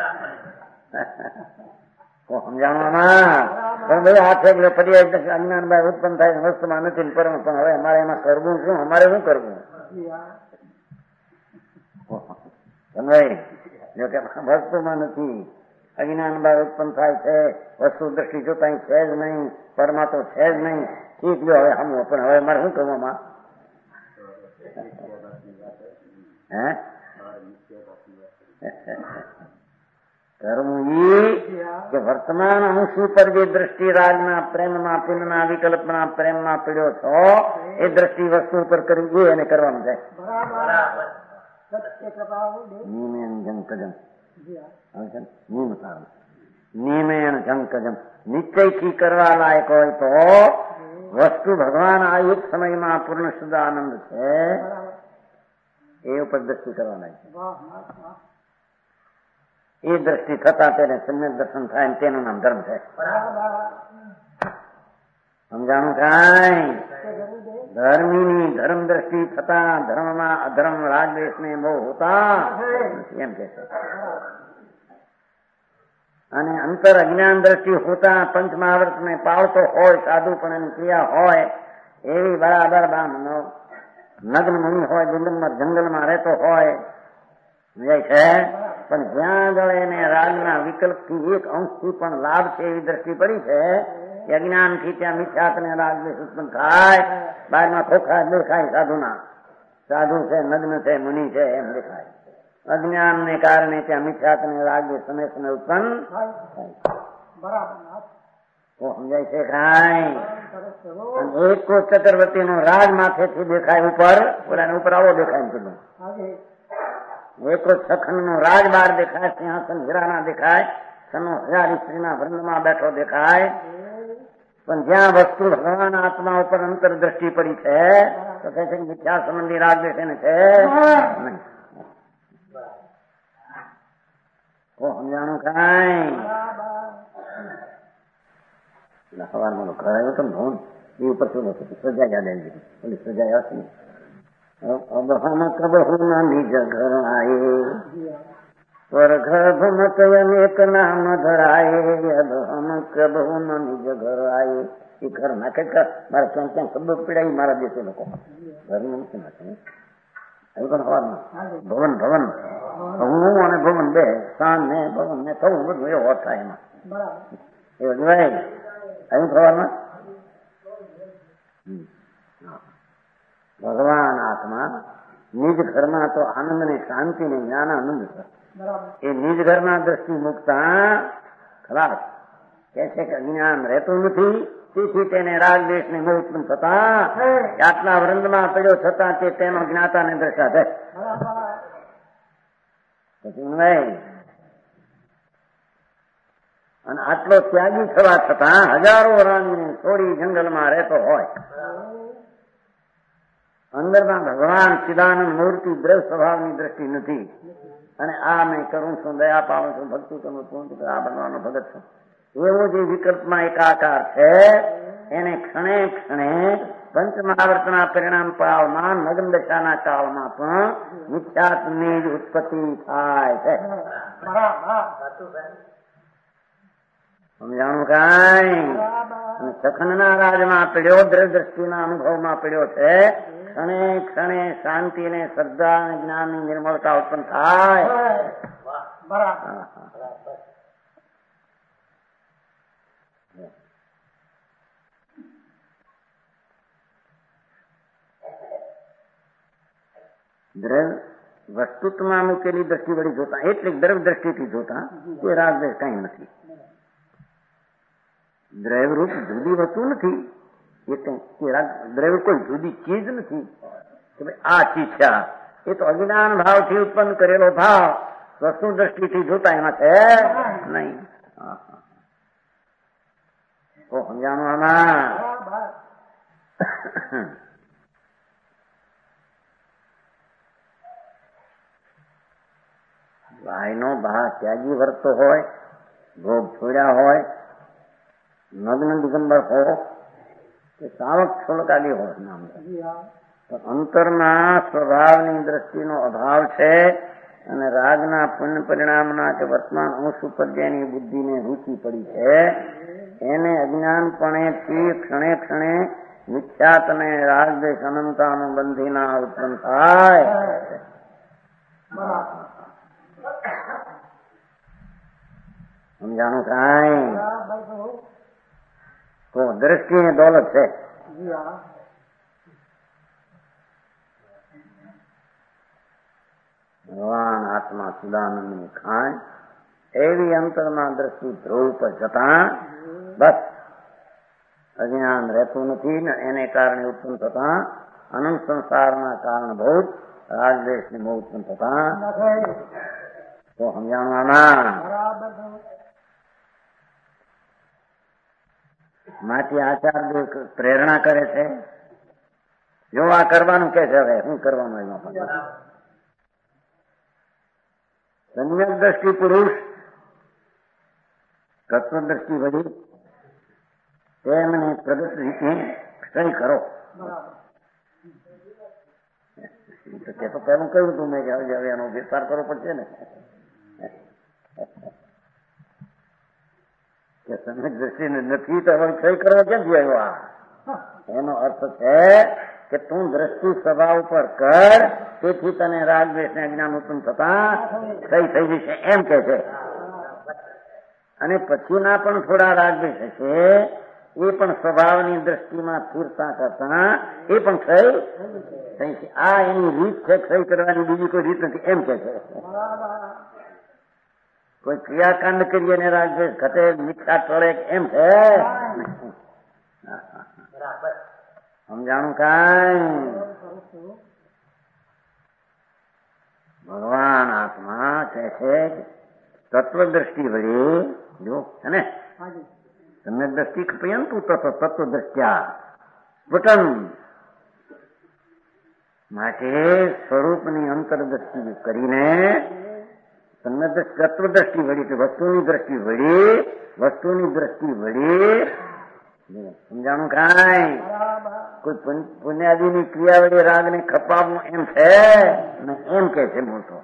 Speaker 1: સમજાવવામાં પણ ભાઈ આ છે પર્યાય અજ્ઞાન બાય ઉત્પન્ન થાય વસ્તુમાં નથી પરમ પણ હવે અમારે એમાં કરવું શું અમારે શું કરવું જો કે વસ્તુમાં નથી અજ્ઞાન બાય ઉત્પન્ન થાય છે વસ્તુ દ્રષ્ટિ જોતા છે જ નહીં પરમાં તો છે જ નહીં ઠીક લ્યો હવે હમ પણ હવે અમારે શું કરવામાં હે કરવું ઈ કે વર્તમાન અંશ ઉપર જે દ્રષ્ટિ રાગના પ્રેમમાં પિંડના વિકલ્પના પ્રેમમાં પીડ્યો છો એ દ્રષ્ટિ વસ્તુ ઉપર કરવી એને કરવાનું છે નિમેન જંકજમ નિમ સારું નિમેન જંકજમ નિશ્ચયથી કરવા લાયક હોય તો વસ્તુ ભગવાન આ યુગ સમયમાં પૂર્ણ શુદ્ધ આનંદ છે એ ઉપર દ્રષ્ટિ કરવાના છે એ દ્રષ્ટિ થતા તેને સમ્યક દર્શન થાય તેનું નામ ધર્મ છે સમજાણું કાંઈ ધર્મીની ધર્મ દ્રષ્ટિ થતા ધર્મમાં અધર્મ રાગદ્વેષ ને બહુ હોતા એમ કે છે અને અંતર અજ્ઞાન દ્રષ્ટિ હોતા પંચ મહાવ્રત ને પાળતો હોય સાધુ પણ એની ક્રિયા હોય એવી બરાબર નગ્ન મુનિ હોય જંગલમાં જંગલમાં રહેતો હોય છે પણ જ્યાં આગળ એને રાગના વિકલ્પથી એક અંશથી પણ લાભ છે એવી દ્રષ્ટિ પડી છે એ અજ્ઞાનથી ત્યાં મિથ્યાત ને રાગ ઉત્પન્ન થાય બહારમાં ખોખા દેખાય સાધુના સાધુ છે નગ્ન છે મુનિ છે એમ દેખાય અજ્ઞાન ને કારણે ત્યાં મિથ્યાત ને રાગ સમેસ ને ઉત્પન્ન સમજાય છે કાંઈ એક ચક્રવર્તી નો રાગ માથેથી દેખાય ઉપર ઓલા ઉપર આવો દેખાય કીધું એક સખન નો રાજ બાર દેખાય સિંહાસન હીરાના દેખાય સનો હજાર સ્ત્રીના વૃંદમાં બેઠો દેખાય પણ જ્યાં વસ્તુ ભગવાન આત્મા ઉપર અંતર દ્રષ્ટિ પડી છે તો કહે છે મિથ્યા સંબંધી રાગ દેશે ને છે નહીં સમજાણું કાંઈ સવારમાં ઘર આવ્યો તો ભવન એ ઉપર શું સજા યાદ આવી ગઈ ઓલી સજા આવશે ને अब हम कबहू न निज घर आए स्वर्ग भमत अनेक नाम धराए अब हम कबहू न निज घर आए એ ઘર નાખે મારે ક્યાં ક્યાં શબ્દો પીડાય મારા દેશે લોકો ઘરનું નથી નાખે એવું પણ હવામાં ભવન ભવન હું અને ભવન બે સ્થાન ને ભવન ને થવું બધું એવો થાય એમાં એવું જોવાય અહીં થવામાં ભગવાન આત્મા નિજ ઘરમાં તો આનંદ ને શાંતિ ને જ્ઞાન આનંદ છે એ નિજ ઘરના દ્રષ્ટિ મુકતા ખલાસ કે છે કે જ્ઞાન રહેતું નથી તેથી તેને રાગ દેશ ને મોહ ઉત્પન્ન થતા આટલા વૃંદમાં પડ્યો છતાં તે તેનો જ્ઞાતા ને દ્રષ્ટા છે અને આટલો ત્યાગી થવા છતાં હજારો રાણીને છોડી જંગલમાં રહેતો હોય અંદરમાં ભગવાન ચિદાનંદ મૂર્તિ દ્રવ સ્વભાવની દ્રષ્ટિ નથી અને આ મેં કરું છું દયા પાડું છું ભક્તિ કરું છું આ બનવાનો ભગત છું એવો જે વિકલ્પમાં એકાકાર છે એને ક્ષણે ક્ષણે પંચ મહાવર્તના પરિણામ પાળમાં નગ્ન દશાના કાળમાં પણ મિથ્યાત્વની જ ઉત્પત્તિ થાય છે સમજાણું કાંઈ સખનના રાજમાં પીડ્યો દ્રવ દ્રષ્ટિના અનુભવમાં પીડ્યો છે ક્ષણે ક્ષણે શાંતિ ને શ્રદ્ધા અને જ્ઞાન ની નિર્મળતા ઉત્પન્ન થાય દ્રવ વસ્તુત્વમાં મૂકેલી દ્રષ્ટિ વળી જોતા એટલે દ્રવ દ્રષ્ટિથી જોતા તે રાગ કઈ નથી દ્રવ રૂપ જુદી વસ્તુ નથી દ્રવ કોઈ જુદી ચીજ નથી કે ભાઈ આ ચીજ છે એ તો અજ્ઞાન ભાવથી ઉત્પન્ન કરેલો ભાવ વસ્તુ દ્રષ્ટિથી જોતા એમાં છે નહીં તો સમજાણું આમાં ભાઈનો ભા ત્યાગી વર્તો હોય, ભોગ છોડ્યા હોય, નગ્ન દિગંબર હોય કે સાવક છોડકાલી હોય નામ, તો અંતરના સ્વભાવની દ્રષ્ટિનો અભાવ છે અને રાગના પુણ્ય પરિણામના કે વર્તમાન અંશ ઉપર જેની બુદ્ધિને રૂચિ પડી છે એને અજ્ઞાનપણેથી ક્ષણે ક્ષણે મિથ્યાત અને રાગદ્વેષ અનંતાનુબંધીના ઉત્પન્ન થાય. સમજાણું કાંઈ? તો દ્રષ્ટિ એ દોલત છે. ભગવાન આત્મા સદાનંદની ખાણ એવી અંતરમાં દ્રષ્ટિ ધ્રુવ પર જતા બસ અજ્ઞાન રહેતું નથી ને એને કારણે ઉત્પન્ન થતા અનંત સંસારના કારણભૂત રાગદ્વેષની મોહ ઉત્પન્ન થતા તો સમજાણવાના. માટે આચાર્ય પ્રેરણા કરે છે, જો આ કરવાનું કે છે, હવે શું કરવાનું એમાં પણ સમ્યક દ્રષ્ટિ પુરુષ તત્વદ્રષ્ટિ વળી તેમને પ્રગટ રીતે ક્ષય કરો. તે તો પહેલું કહ્યું હતું મેં કે હવે એનો વિસ્તાર કરવો પડશે ને કે સમ્યક દ્રષ્ટિ નથી તો હવે ક્ષય કરવો કેમ આવ્યો? આ એનો અર્થ છે કે તું દ્રષ્ટિ સ્વભાવ પર કર, તેથી તને રાગ દ્વેષ ને અજ્ઞાન ઉત્પન્ન થતા ક્ષય થઈ જશે એમ કે છે. અને પછીના પણ થોડા રાગ દ્વેષ હશે, એ પણ સ્વભાવની દ્રષ્ટિમાં સ્થિરતા કરતા એ પણ ક્ષય થઈ છે. આ એની રીત છે ક્ષય કરવાની, બીજી કોઈ રીત નથી એમ કે છે. કોઈ ક્રિયાકાંડ કરીએ ને રાગ દ્વેષ ઘટે, મીઠા ટળે એમ છે. સમજાણું કાંઈ? ભગવાન આત્મા કહે છે તત્વદ્રષ્ટિ વળી જો છે ને સમ્યક દ્રષ્ટિ ખપયંતુ તત્વદ્રષ્ટ્યા સ્ફુટન માટે સ્વરૂપની અંતરદ્રષ્ટિ કરીને સમ્યક તત્વદ્રષ્ટિ વળી કે વસ્તુની દ્રષ્ટિ વળી વસ્તુની દ્રષ્ટિ વળી સમજાણું કાંઈ? કોઈ પુણ્યાદિની ક્રિયા વડે રાગને ખપાવવું એમ છે ને એમ કે છે મોટો.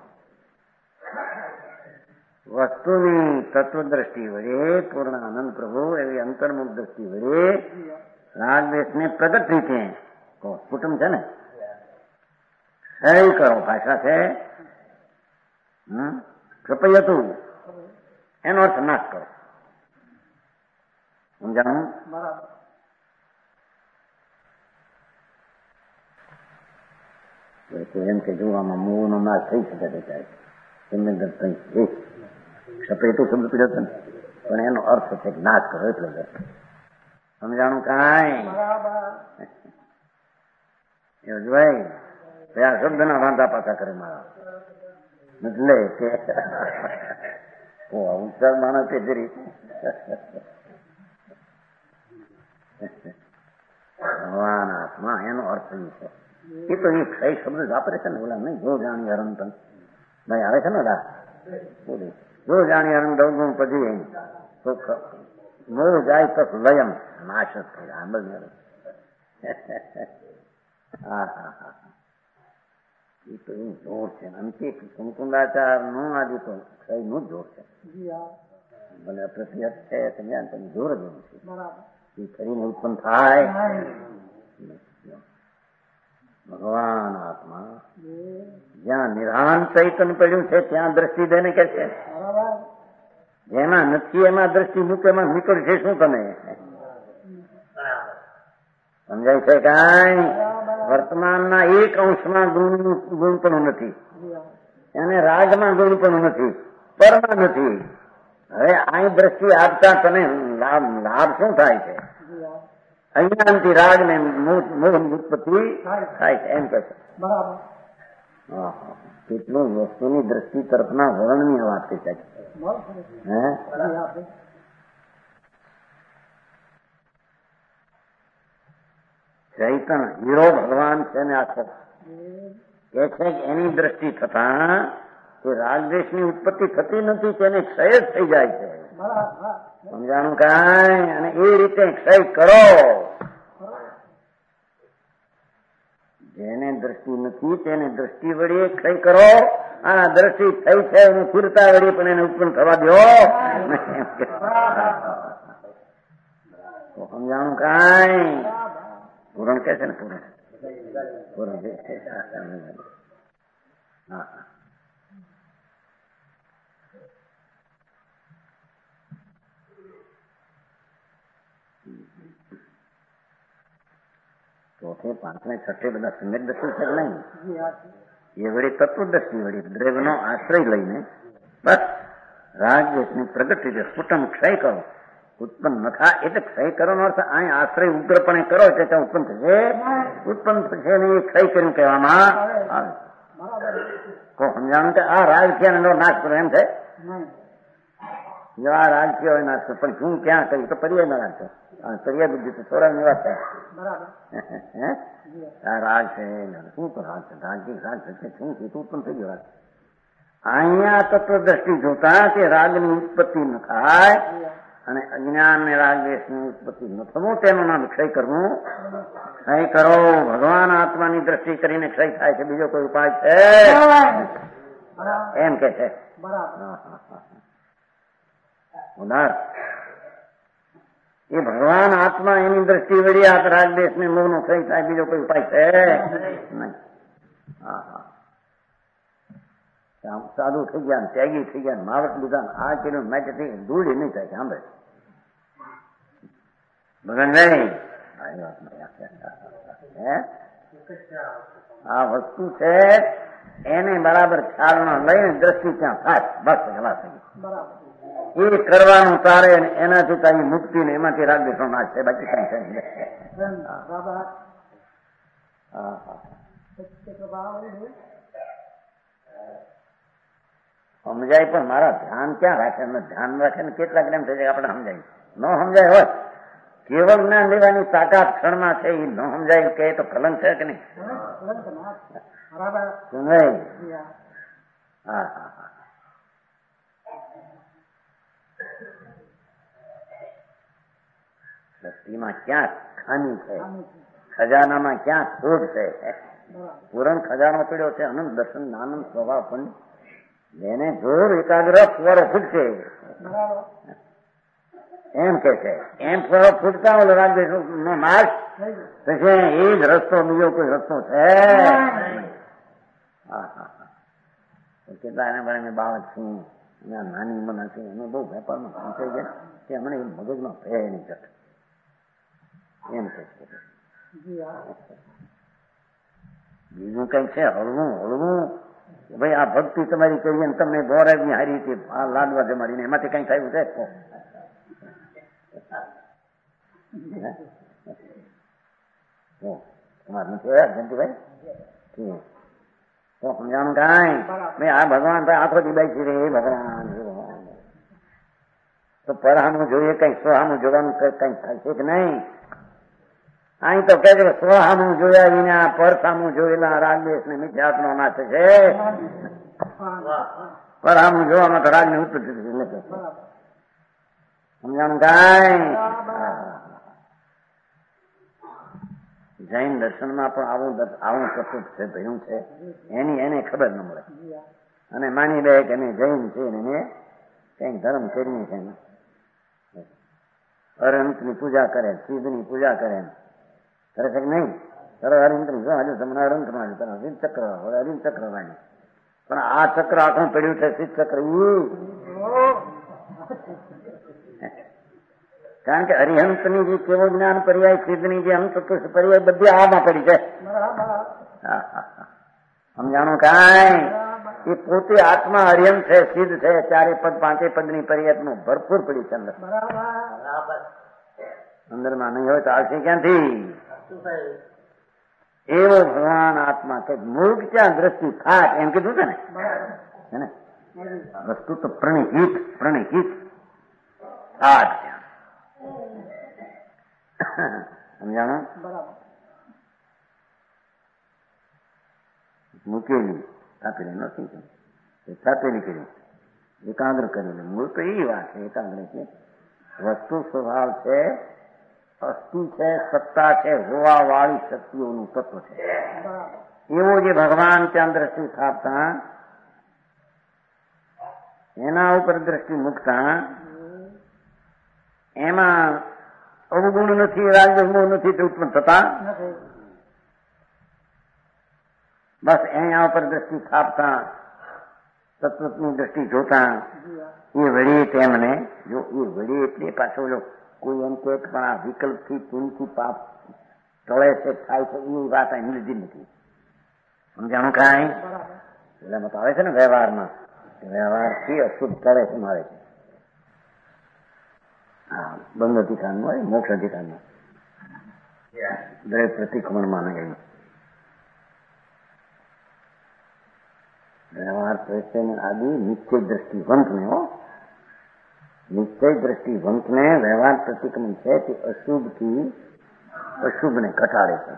Speaker 1: વસ્તુની તત્વદ્રષ્ટિ વડે પૂર્ણ આનંદ પ્રભુ એવી અંતર્મુખ દ્રષ્ટિ વડે રાગ દ્વેષને પ્રગટ રીતે કુટુંબ છે ને સહી કરો. ભાષા છે કૃપયતું, એનો અર્થ નાશ કરો. સમજાણું? એમ કે જોવામાં મોહનો નાશ થઈ શકે છે. સપેતું શબ્દ પીડો ને પણ એનો અર્થ છે નાશ કરો એટલો જ. સમજાણું કાંઈ? એવું જોવાય આ શબ્દના વાંધા પાછા કરે મારા એટલે કે ઉચ્ચાર માણસ કે જરી ભગવાન આત્મા એનો અર્થ એ છે. એ તો એ ક્ષય શબ્દ વાપરે છે ને ઓલા નહીં જો જાણી અરંતન ભાઈ આવે છે ને દા બોલી જો જાણી અરંત અવગુણ પછી તો મોહ જાય તો લયમ નાશ જ થઈ આ બધું. હા હા હા એ તો એવું જોર છે. અંતે કુમકુંદાચાર નું આજે તો ક્ષય નું જ જોર છે. ભલે અપ્રતિહત છે સમજાય તમે જોર જ એવું છે. એ કરીને ઉત્પન્ન થાય. ભગવાન આત્મા જ્યાં નિરાન ચૈતન્ય પડ્યું છે ત્યાં દ્રષ્ટિ દઈને કે છે, જેમાં નથી એમાં દ્રષ્ટિ મૂકે એમાં નીકળ છે શું તમે? સમજાય છે કાંઈ? વર્તમાનના એક અંશમાં ગુણ ગુણ પણ નથી, અને રાગમાં ગુણ પણ નથી, પરમાં નથી. હવે આ દ્રષ્ટિ આપતા તને લાભ લાભ શું થાય છે? અજ્ઞાનથી રાગ ને મોહની ઉત્પત્તિ થાય છે એમ કે છે. કેટલું વસ્તુની દ્રષ્ટિ તરફના વર્ણની વાત કહી શકે હે? ચૈતન હીરો ભગવાન છે ને આખો એ છે કે એની દ્રષ્ટિ થતા કે રાગદ્વેષની ઉત્પત્તિ થતી નથી તેને ક્ષય જ થઈ જાય છે. સમજાણું કાંઈ? અને એ રીતે ક્ષય કરો. જેને દ્રષ્ટિ નથી તેને દ્રષ્ટિ વળી ક્ષય કરો. આ દ્રષ્ટિ થઈ છે એને ફૂરતા વળી પણ એને ઉત્પન્ન થવા દો. તો સમજાણું કાંઈ? પૂરણ કે છે ને પૂરણ પૂરણ હા ચોથે પાંચમે છઠ્ઠે બધા સમ્યક દ્રષ્ટિ છે કે નહીં? એ વળી તત્વદ્રષ્ટિ વળી દ્રવ્યનો આશ્રય લઈને બસ રાગ દેશની પ્રગટ રીતે સ્ફુટમ ક્ષય કરો. ઉત્પન્ન ન થાય એટલે ક્ષય કરવાનો અર્થ અહીં આશ્રય ઉગ્રપણે કરો એટલે ત્યાં ઉત્પન્ન થશે. ઉત્પન્ન થશે ને એ ક્ષય કર્યું કહેવામાં આવે. તો સમજાણું કે આ રાગ છે એનો નાશ કરો એમ છે. જો આ રાગ છે હોય નાશ કરો પણ શું ક્યાં કર્યું તો પર્યાય ના રાખશો. પર્યાય બુદ્ધિ તો થોડા ની વાત છે. આ રાગ છે શું તો રાગ છે રાગ રાગ છે શું છે ઉત્પન્ન થઈ ગયો રાગ. અહીંયા તત્વદ્રષ્ટિ જોતા કે રાગની ઉત્પત્તિ ન થાય અને અજ્ઞાન ને રાગ દેશની ઉત્પત્તિ ન થવું તેનું નામ ક્ષય કરવું. ક્ષય કરો. ભગવાન આત્માની દ્રષ્ટિ કરીને ક્ષય થાય છે. બીજો કોઈ ઉપાય છે એમ કે છે. ઉદાહરણ એ ભગવાન આત્મા એની દ્રષ્ટિ વળી આ રાગ દેશ ને મોહ નો ક્ષય થાય. બીજો કોઈ ઉપાય છે નહીં. હા હા સાધુ થઈ ગયા ત્યાગી થઈ ગયા માવટ લીધા આ કર્યું મેચ થઈ ધૂળ નહીં થાય. સાંભળે ભગવાનભાઈ આ વસ્તુ છે એને બરાબર ખ્યાલમાં લઈને દ્રષ્ટિ ત્યાં થાય બસ ખલાસ થઈ. એ કરવાનું તારે એનાથી કઈ મુક્તિ ને એમાંથી રાગદેશનો નાશ છે. બાકી કઈ છે સમજાય પણ મારા ધ્યાન ક્યાં રાખે ધ્યાન રાખે ને કેટલાક એમ થઈ જાય આપણે સમજાય ન સમજાય હોય. કેવળ જ્ઞાન લેવાની તાકાત ક્ષણમાં છે એ ન સમજાય કે તો કલંક છે કે નહીં? હા હા હા દ્રષ્ટિમાં ક્યાં ખામી છે, ખજાનામાં ક્યાં ખોટ છે. પૂરણ ખજાનો પડ્યો છે અનંત દર્શન આનંદ સ્વભાવ પણ જેને જોર એકાગ્ર ફુવારો ફૂટશે એમ કે છે. એમ ફુવારો ફૂટતા ઓલો રાગદ્વેષ નો નાશ થશે. એ જ રસ્તો બીજો કોઈ રસ્તો છે? હા હા હા કેટલા એના બારે મેં બાળક છું નાની ઉંમર નથી એનો બહુ વેપારમાં પહોંચાઈ ગયા કે હમણાં એ મગજમાં ભય નહીં જતો એમ કે છે. બીજું કઈ છે હળવું હળવું ભાઈ આ ભક્તિ તમારી કહીએ ને તમને ગૌરવની હારી રીતે લાદવા જમાડીને એમાંથી કઈ થયું છે? તમારે નથી જંતુભાઈ તો સમજાણું કાંઈ ભાઈ આ ભગવાન ભાઈ આખો દી બેસી રે ભગવાન તો પરહાનું જોઈએ કઈ સ્વહાનું જોવાનું કઈ થાય છે કે નહીં? અહીં તો કે સ્વહાનું જોયા વિના પરસાનું જોયેલા રાગદેશ ને મિથ્યાત્મનો નાશ છે. પરહાનું જોવામાં તો રાગની ઉત્પત્તિ સમજાણું કાંઈ? જૈન દર્શનમાં પણ આવું આવું કશું છે ભયું છે એની એને ખબર ન મળે અને માની લે કે એને જૈન છે ને એને કઈક ધર્મ કરી છે અરંતની પૂજા કરે સિદ્ધની પૂજા કરે કરે છે કે નહીં? સર અરંતની હજુ તમને અરંત માં સિદ્ધ ચક્ર હવે અરિંદ ચક્ર વાણી પણ આ ચક્ર આખું પડ્યું છે સિદ્ધ ચક્ર કારણ કે અરિહંતની જે કેવો જ્ઞાન પર્યાય સિદ્ધની જે અંત પર્યાય બધી આમાં પડી છે. સમજાણું કાંઈ? એ પોતે આત્મા અરિહંત છે સિદ્ધ છે ચારે પદ પાંચે પદની પર્યાય ભરપૂર પડી છે અંદર. અંદરમાં નહીં હોય તો આવશે ક્યાંથી? એવો ભગવાન આત્મા કે મૂળ ક્યાં દ્રષ્ટિ થાક એમ કીધું છે ને વસ્તુ તો પ્રણિહિત પ્રણિહિત થાક સમજાણું? મૂકેલી થાપેલી નથી એ થાપેલી કરી એકાગ્ર કરેલી. મૂળ તો એ વાત છે એકાગ્ર છે. વસ્તુ સ્વભાવ છે, અસ્તુ છે, સત્તા છે, હોવા વાળી શક્તિઓનું તત્વ છે. એવો જે ભગવાન ત્યાં દ્રષ્ટિ સ્થાપતા એના ઉપર દ્રષ્ટિ મૂકતા એમાં અવગુણ નથી, રાજગુણ નથી તે ઉત્પન્ન થતા. બસ અહીંયા ઉપર દ્રષ્ટિ સ્થાપતા તત્વની દ્રષ્ટિ જોતા એ વળી તેમને જો એ વળી એટલે પાછો કોઈ એમ કે પણ આ વિકલ્પથી પૂનથી પાપ ટળે છે થાય છે એ વાત અહીં લીધી નથી. સમજાણું કાંઈ એટલે તો આવે છે ને વ્યવહારમાં વ્યવહારથી અશુદ્ધ ટળે છે મારે છે. હા બંધ અધિકારનું હોય મોક્ષ અધિકારનું દરેક પ્રતિક્રમણમાં નહીં વ્યવહાર પ્રત્યેની આદિ નિશ્ચય દ્રષ્ટિવંતને હો નિશ્ચય દ્રષ્ટિવંતને વ્યવહાર પ્રતિક્રમણ છે તે અશુભથી અશુભને ઘટાડે છે.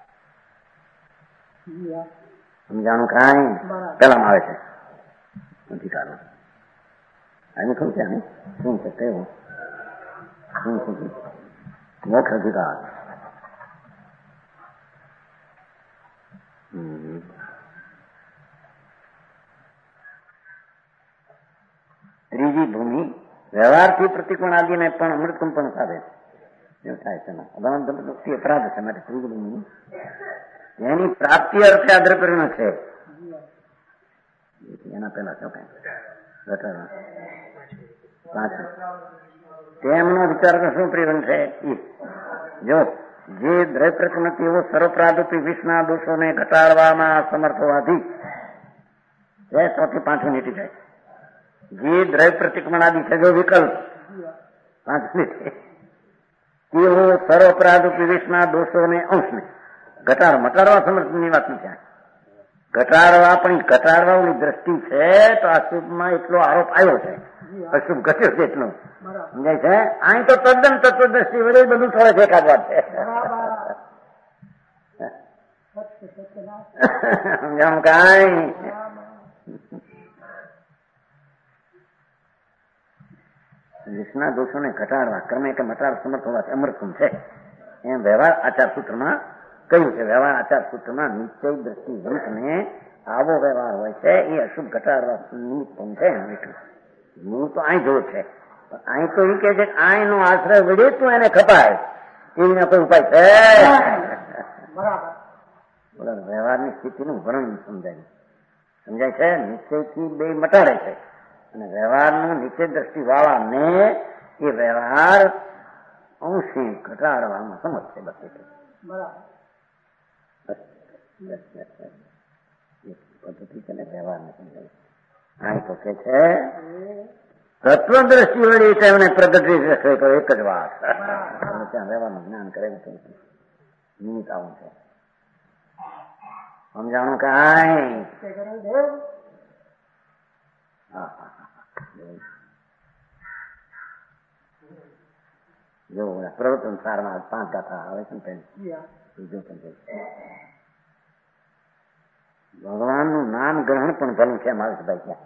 Speaker 1: સમજાણું કાંઈ પેલામાં આવે છે અધિકારમાં આને ખરું છે આને શું છે કહેવું શું શું મોક્ષ અધિકાર. ત્રીજી ભૂમિ વ્યવહારથી પ્રતિકોણ આદિને પણ અમૃતમ પણ સાધે છે થાય છે અગાઉ અપરાધ છે માટે ત્રીજી ભૂમિ એની પ્રાપ્તિ અર્થે આદર પરિણ છે. એના પેલા શું કઈ પાંચ તેમનો વિચાર શું પ્રેરણ છે જો જે દ્રવ્ય પ્રતિમતિ એવો સર્વપ્રાદુપી વિષના દોષોને ઘટાડવામાં સમર્થ હોવાથી ચોથી પાંચમી નીતિ જાય. જે દ્રવ્ય પ્રતિક્રમણાદિ છે જો વિકલ્પ પાંચમી તેઓ સર્વપ્રાદુપી વિષના દોષોને અંશને ઘટાડ મટાડવા સમર્થની વાત નથી. ઘટાડવા પણ ઘટાડવાની દ્રષ્ટિ છે તો આ શુભમાં એટલો આરોપ આવ્યો છે અશુભ ઘટ્યો છે એટલો સમજાય છે. અહીં તો તદ્દન તત્વ દ્રષ્ટિ વડે બધું થોડે છે એકાદ વાત છે. સમજાવું કાંઈ વિષના દોષોને ઘટાડવા ક્રમે કે મટાડ સમર્થ હોવાથી અમૃતમ છે એમ વ્યવહાર આચાર સૂત્રમાં કહ્યું છે. વ્યવહાર આચાર સૂત્રમાં નિશ્ચય દ્રષ્ટિવંતને આવો વ્યવહાર હોય છે એ અશુભ ઘટાડવા નિમિત્તમ છે. હું તો અહીં જોયું છે અહીં તો એ કે છે આઈ નો આશ્રય વડે તું એને ખપાય એના કોઈ ઉપાય છે. બરાબર વ્યવહારની સ્થિતિનું વર્ણન સમજાય સમજાય છે. નિશ્ચયથી બે મટાડે છે અને વ્યવહારનું નિશ્ચય દ્રષ્ટિ વાળા ને એ વ્યવહાર અંશી ઘટાડવામાં સમર્થ છે. બસ પદ્ધતિ છે ને વ્યવહાર ને સમજાય. અહીં તો કે છે તત્વ દ્રષ્ટિ વળી તેમને પ્રગતિ એક જ વાત ત્યાં વ્યવહારનું જ્ઞાન કરેલું છે નિમિત્ત આવું છે. સમજાણું કાંઈ હા હા જો પ્રવર્તન સારમાં પાંચ ગાથા આવે છે ભગવાનનું નામ ગ્રહણ પણ ભલું છે માણસભાઈ ક્યાં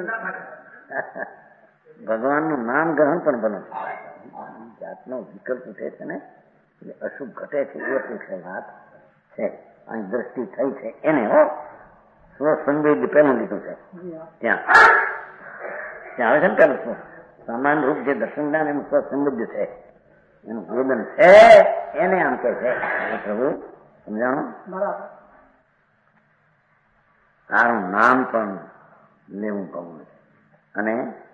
Speaker 1: ભગવાનનું નામ ગ્રહણ પણ ભલું જાતનો વિકલ્પ ઉઠે છે ને એટલે અશુભ ઘટે છે એ પૂછે વાત છે. અહીં દ્રષ્ટિ થઈ છે એને હો સ્વસંવેદ પેલું લીધું છે ત્યાં ત્યાં આવે છે ને પેલું શું સમાન રૂપ જે દર્શન જ્ઞાન એનું સ્વસંબદ્ધ છે એનું વેદન છે એને આમ કે છે પ્રભુ સમજાણું. તારું નામ પણ લેવું કહું અને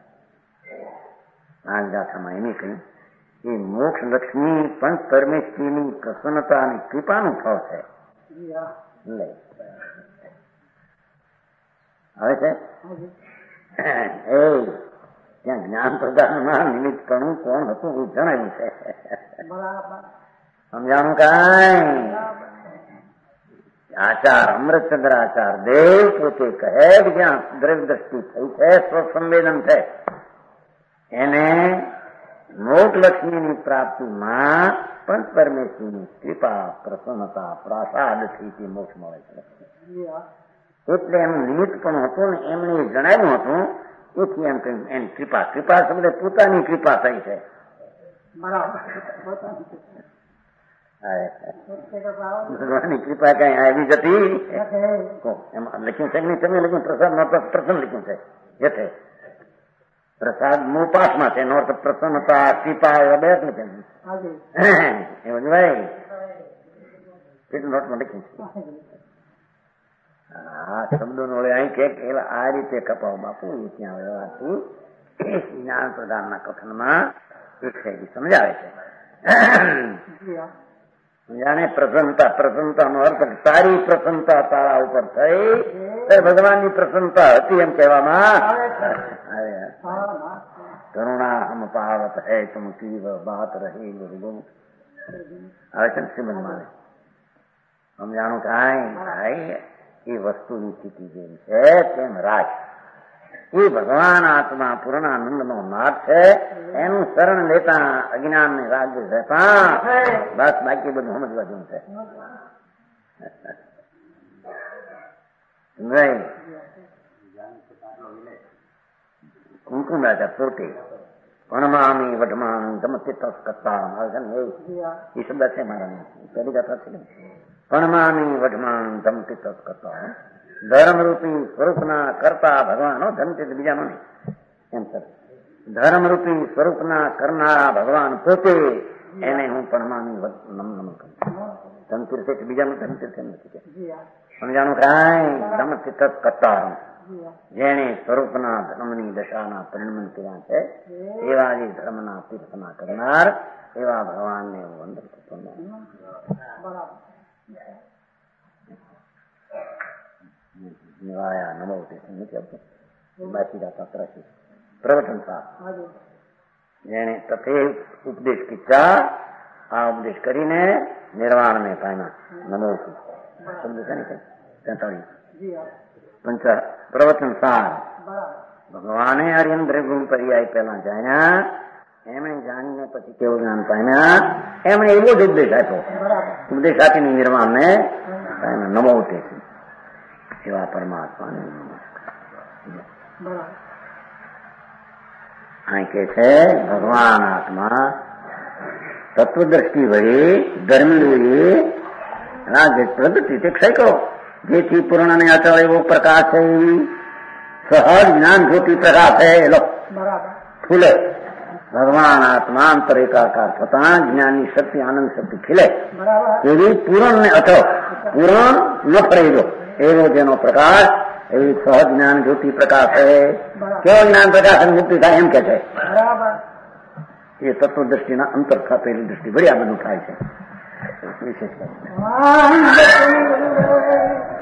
Speaker 1: આ ગાથામાં એની કહ્યું એ મોક્ષ લક્ષ્મી પણ પરમેશ્વરીની પ્રસન્નતા અને કૃપાનું ફળ છે. લે હવે છે એ ત્યાં જ્ઞાન પ્રદાનમાં નિમિત્તપણું કોણ હતું એ જણાવ્યું છે. સમજાણું કાંઈ આચાર અમૃતચંદ્ર આચાર દેવ પોતે કહે કે જ્યાં દ્રવ્ય દ્રષ્ટિ થઈ છે સ્વસંવેદન છે એને મોક્ષ લક્ષ્મીની પ્રાપ્તિમાં પણ પરમેશ્વરની કૃપા પ્રસન્નતા પ્રસાદથી મોક્ષ મળે છે. એટલે એનું નિમિત્ત પણ હતું ને એમણે જણાવ્યું હતું એથી એમ કહ્યું એની કૃપા કૃપા શબ્દ પોતાની કૃપા થઈ છે. ભગવાનની કૃપા કઈ આવી જતી એમાં લખ્યું છે નહીં તમે લખ્યું પ્રસાદ નો પ્રસન્ન લખ્યું છે જેઠે પ્રસાદ મુપાસમાં છે એનો અર્થ પ્રસન્નતા કૃપા એવા બે જ લખ્યું એવું જ ભાઈ કેટલું નોટમાં લખ્યું છે. આ શબ્દો નો અહીં કે આ રીતે કપાવ બાપુ ત્યાં વ્યવહારથી જ્ઞાન પ્રધાનના કથનમાં એક શૈલી સમજાવે છે. જાણે પ્રસન્નતા પ્રસન્નતા નો અર્થ તારી પ્રસન્નતા તારા ઉપર થઈ તો ભગવાનની પ્રસન્નતા હતી એમ કહેવામાં કરુણા હમ પાવત હૈ તુમ કી બાત રહી ગુરુ આવે છે ને શ્રીમદ માને સમજાણું કાંઈ ભાઈ એ વસ્તુની સ્થિતિ જેવી છે તેમ રાજ એ ભગવાન આત્મા પૂર્ણાનંદ નો નાથ છે એનું શરણ લેતા અજ્ઞાન ને રાજ્ય રહેતા બસ બાકી બધું સમજવા જેવું છે. કુમકુમ રાજા પોતે પણમામી વઢમાન ગમતી તસ કરતા એ શબ્દ છે મારા પહેલી ગાથા છે પણમામી વઢમાન ગમતી તસ કરતા ધર્મરૂપી સ્વરૂપના કરતા ભગવાન ધનથી બીજાનો નહીં એમ સર ધર્મરૂપી સ્વરૂપના કરનારા ભગવાન પોતે એને હું પરમાની નમ નમ કરું. ધનતીર્થ બીજાનું ધનતીર્થ એમ નથી કે સમજાણું કાંઈ ધમતીર્થ કરતા જેને સ્વરૂપના ધર્મની દશાના પરિણમન કર્યા છે એવા જે ધર્મના તીર્થના કરનાર એવા ભગવાનને હું વંદન કરતો નિવાયા નમો બાકી રાતા તરફી પ્રવચન સાહેબ જેને તથે ઉપદેશ કીધા આ ઉપદેશ કરીને નિર્વાણ ને પામ્યા નમો શબ્દ છે ને તેતાળીસ પંચ પ્રવચન સાર ભગવાને હરિન્દ્ર ગુણ પર્યાય પેલા જાણ્યા એમણે જાણીને પછી કેવું જ્ઞાન પામ્યા એમણે એવો જ ઉપદેશ આપ્યો ઉપદેશ આપીને નિર્વાણ ને પામ્યા નમો તે એવા પરમાત્માને અહીં કે છે ભગવાન આત્મા તત્વદ્રષ્ટિ વળી ધર્મી રાજ્ય પ્રગતિ તે ક્ષય કરો જેથી પૂર્ણ ને અચળ એવો પ્રકાશ છે સહજ જ્ઞાન જ્યોતિ પ્રકાશ છે લો ખુલે ભગવાન આત્મા અંતર એકાકાર થતા જ્ઞાનની શક્તિ આનંદ શક્તિ ખીલે એવી પૂરણ ને અચળ પૂરણ ન ફરેલો એવો જેનો પ્રકાશ એવી સહજ જ્ઞાન જ્યોતિ પ્રકાશ છે કેવો જ્ઞાન પ્રકાશ મુક્તિ થાય એમ કે છે એ તત્વદ્રષ્ટિના અંતર સ્થાપેલી દ્રષ્ટિ વળી આ બધું થાય છે વિશેષ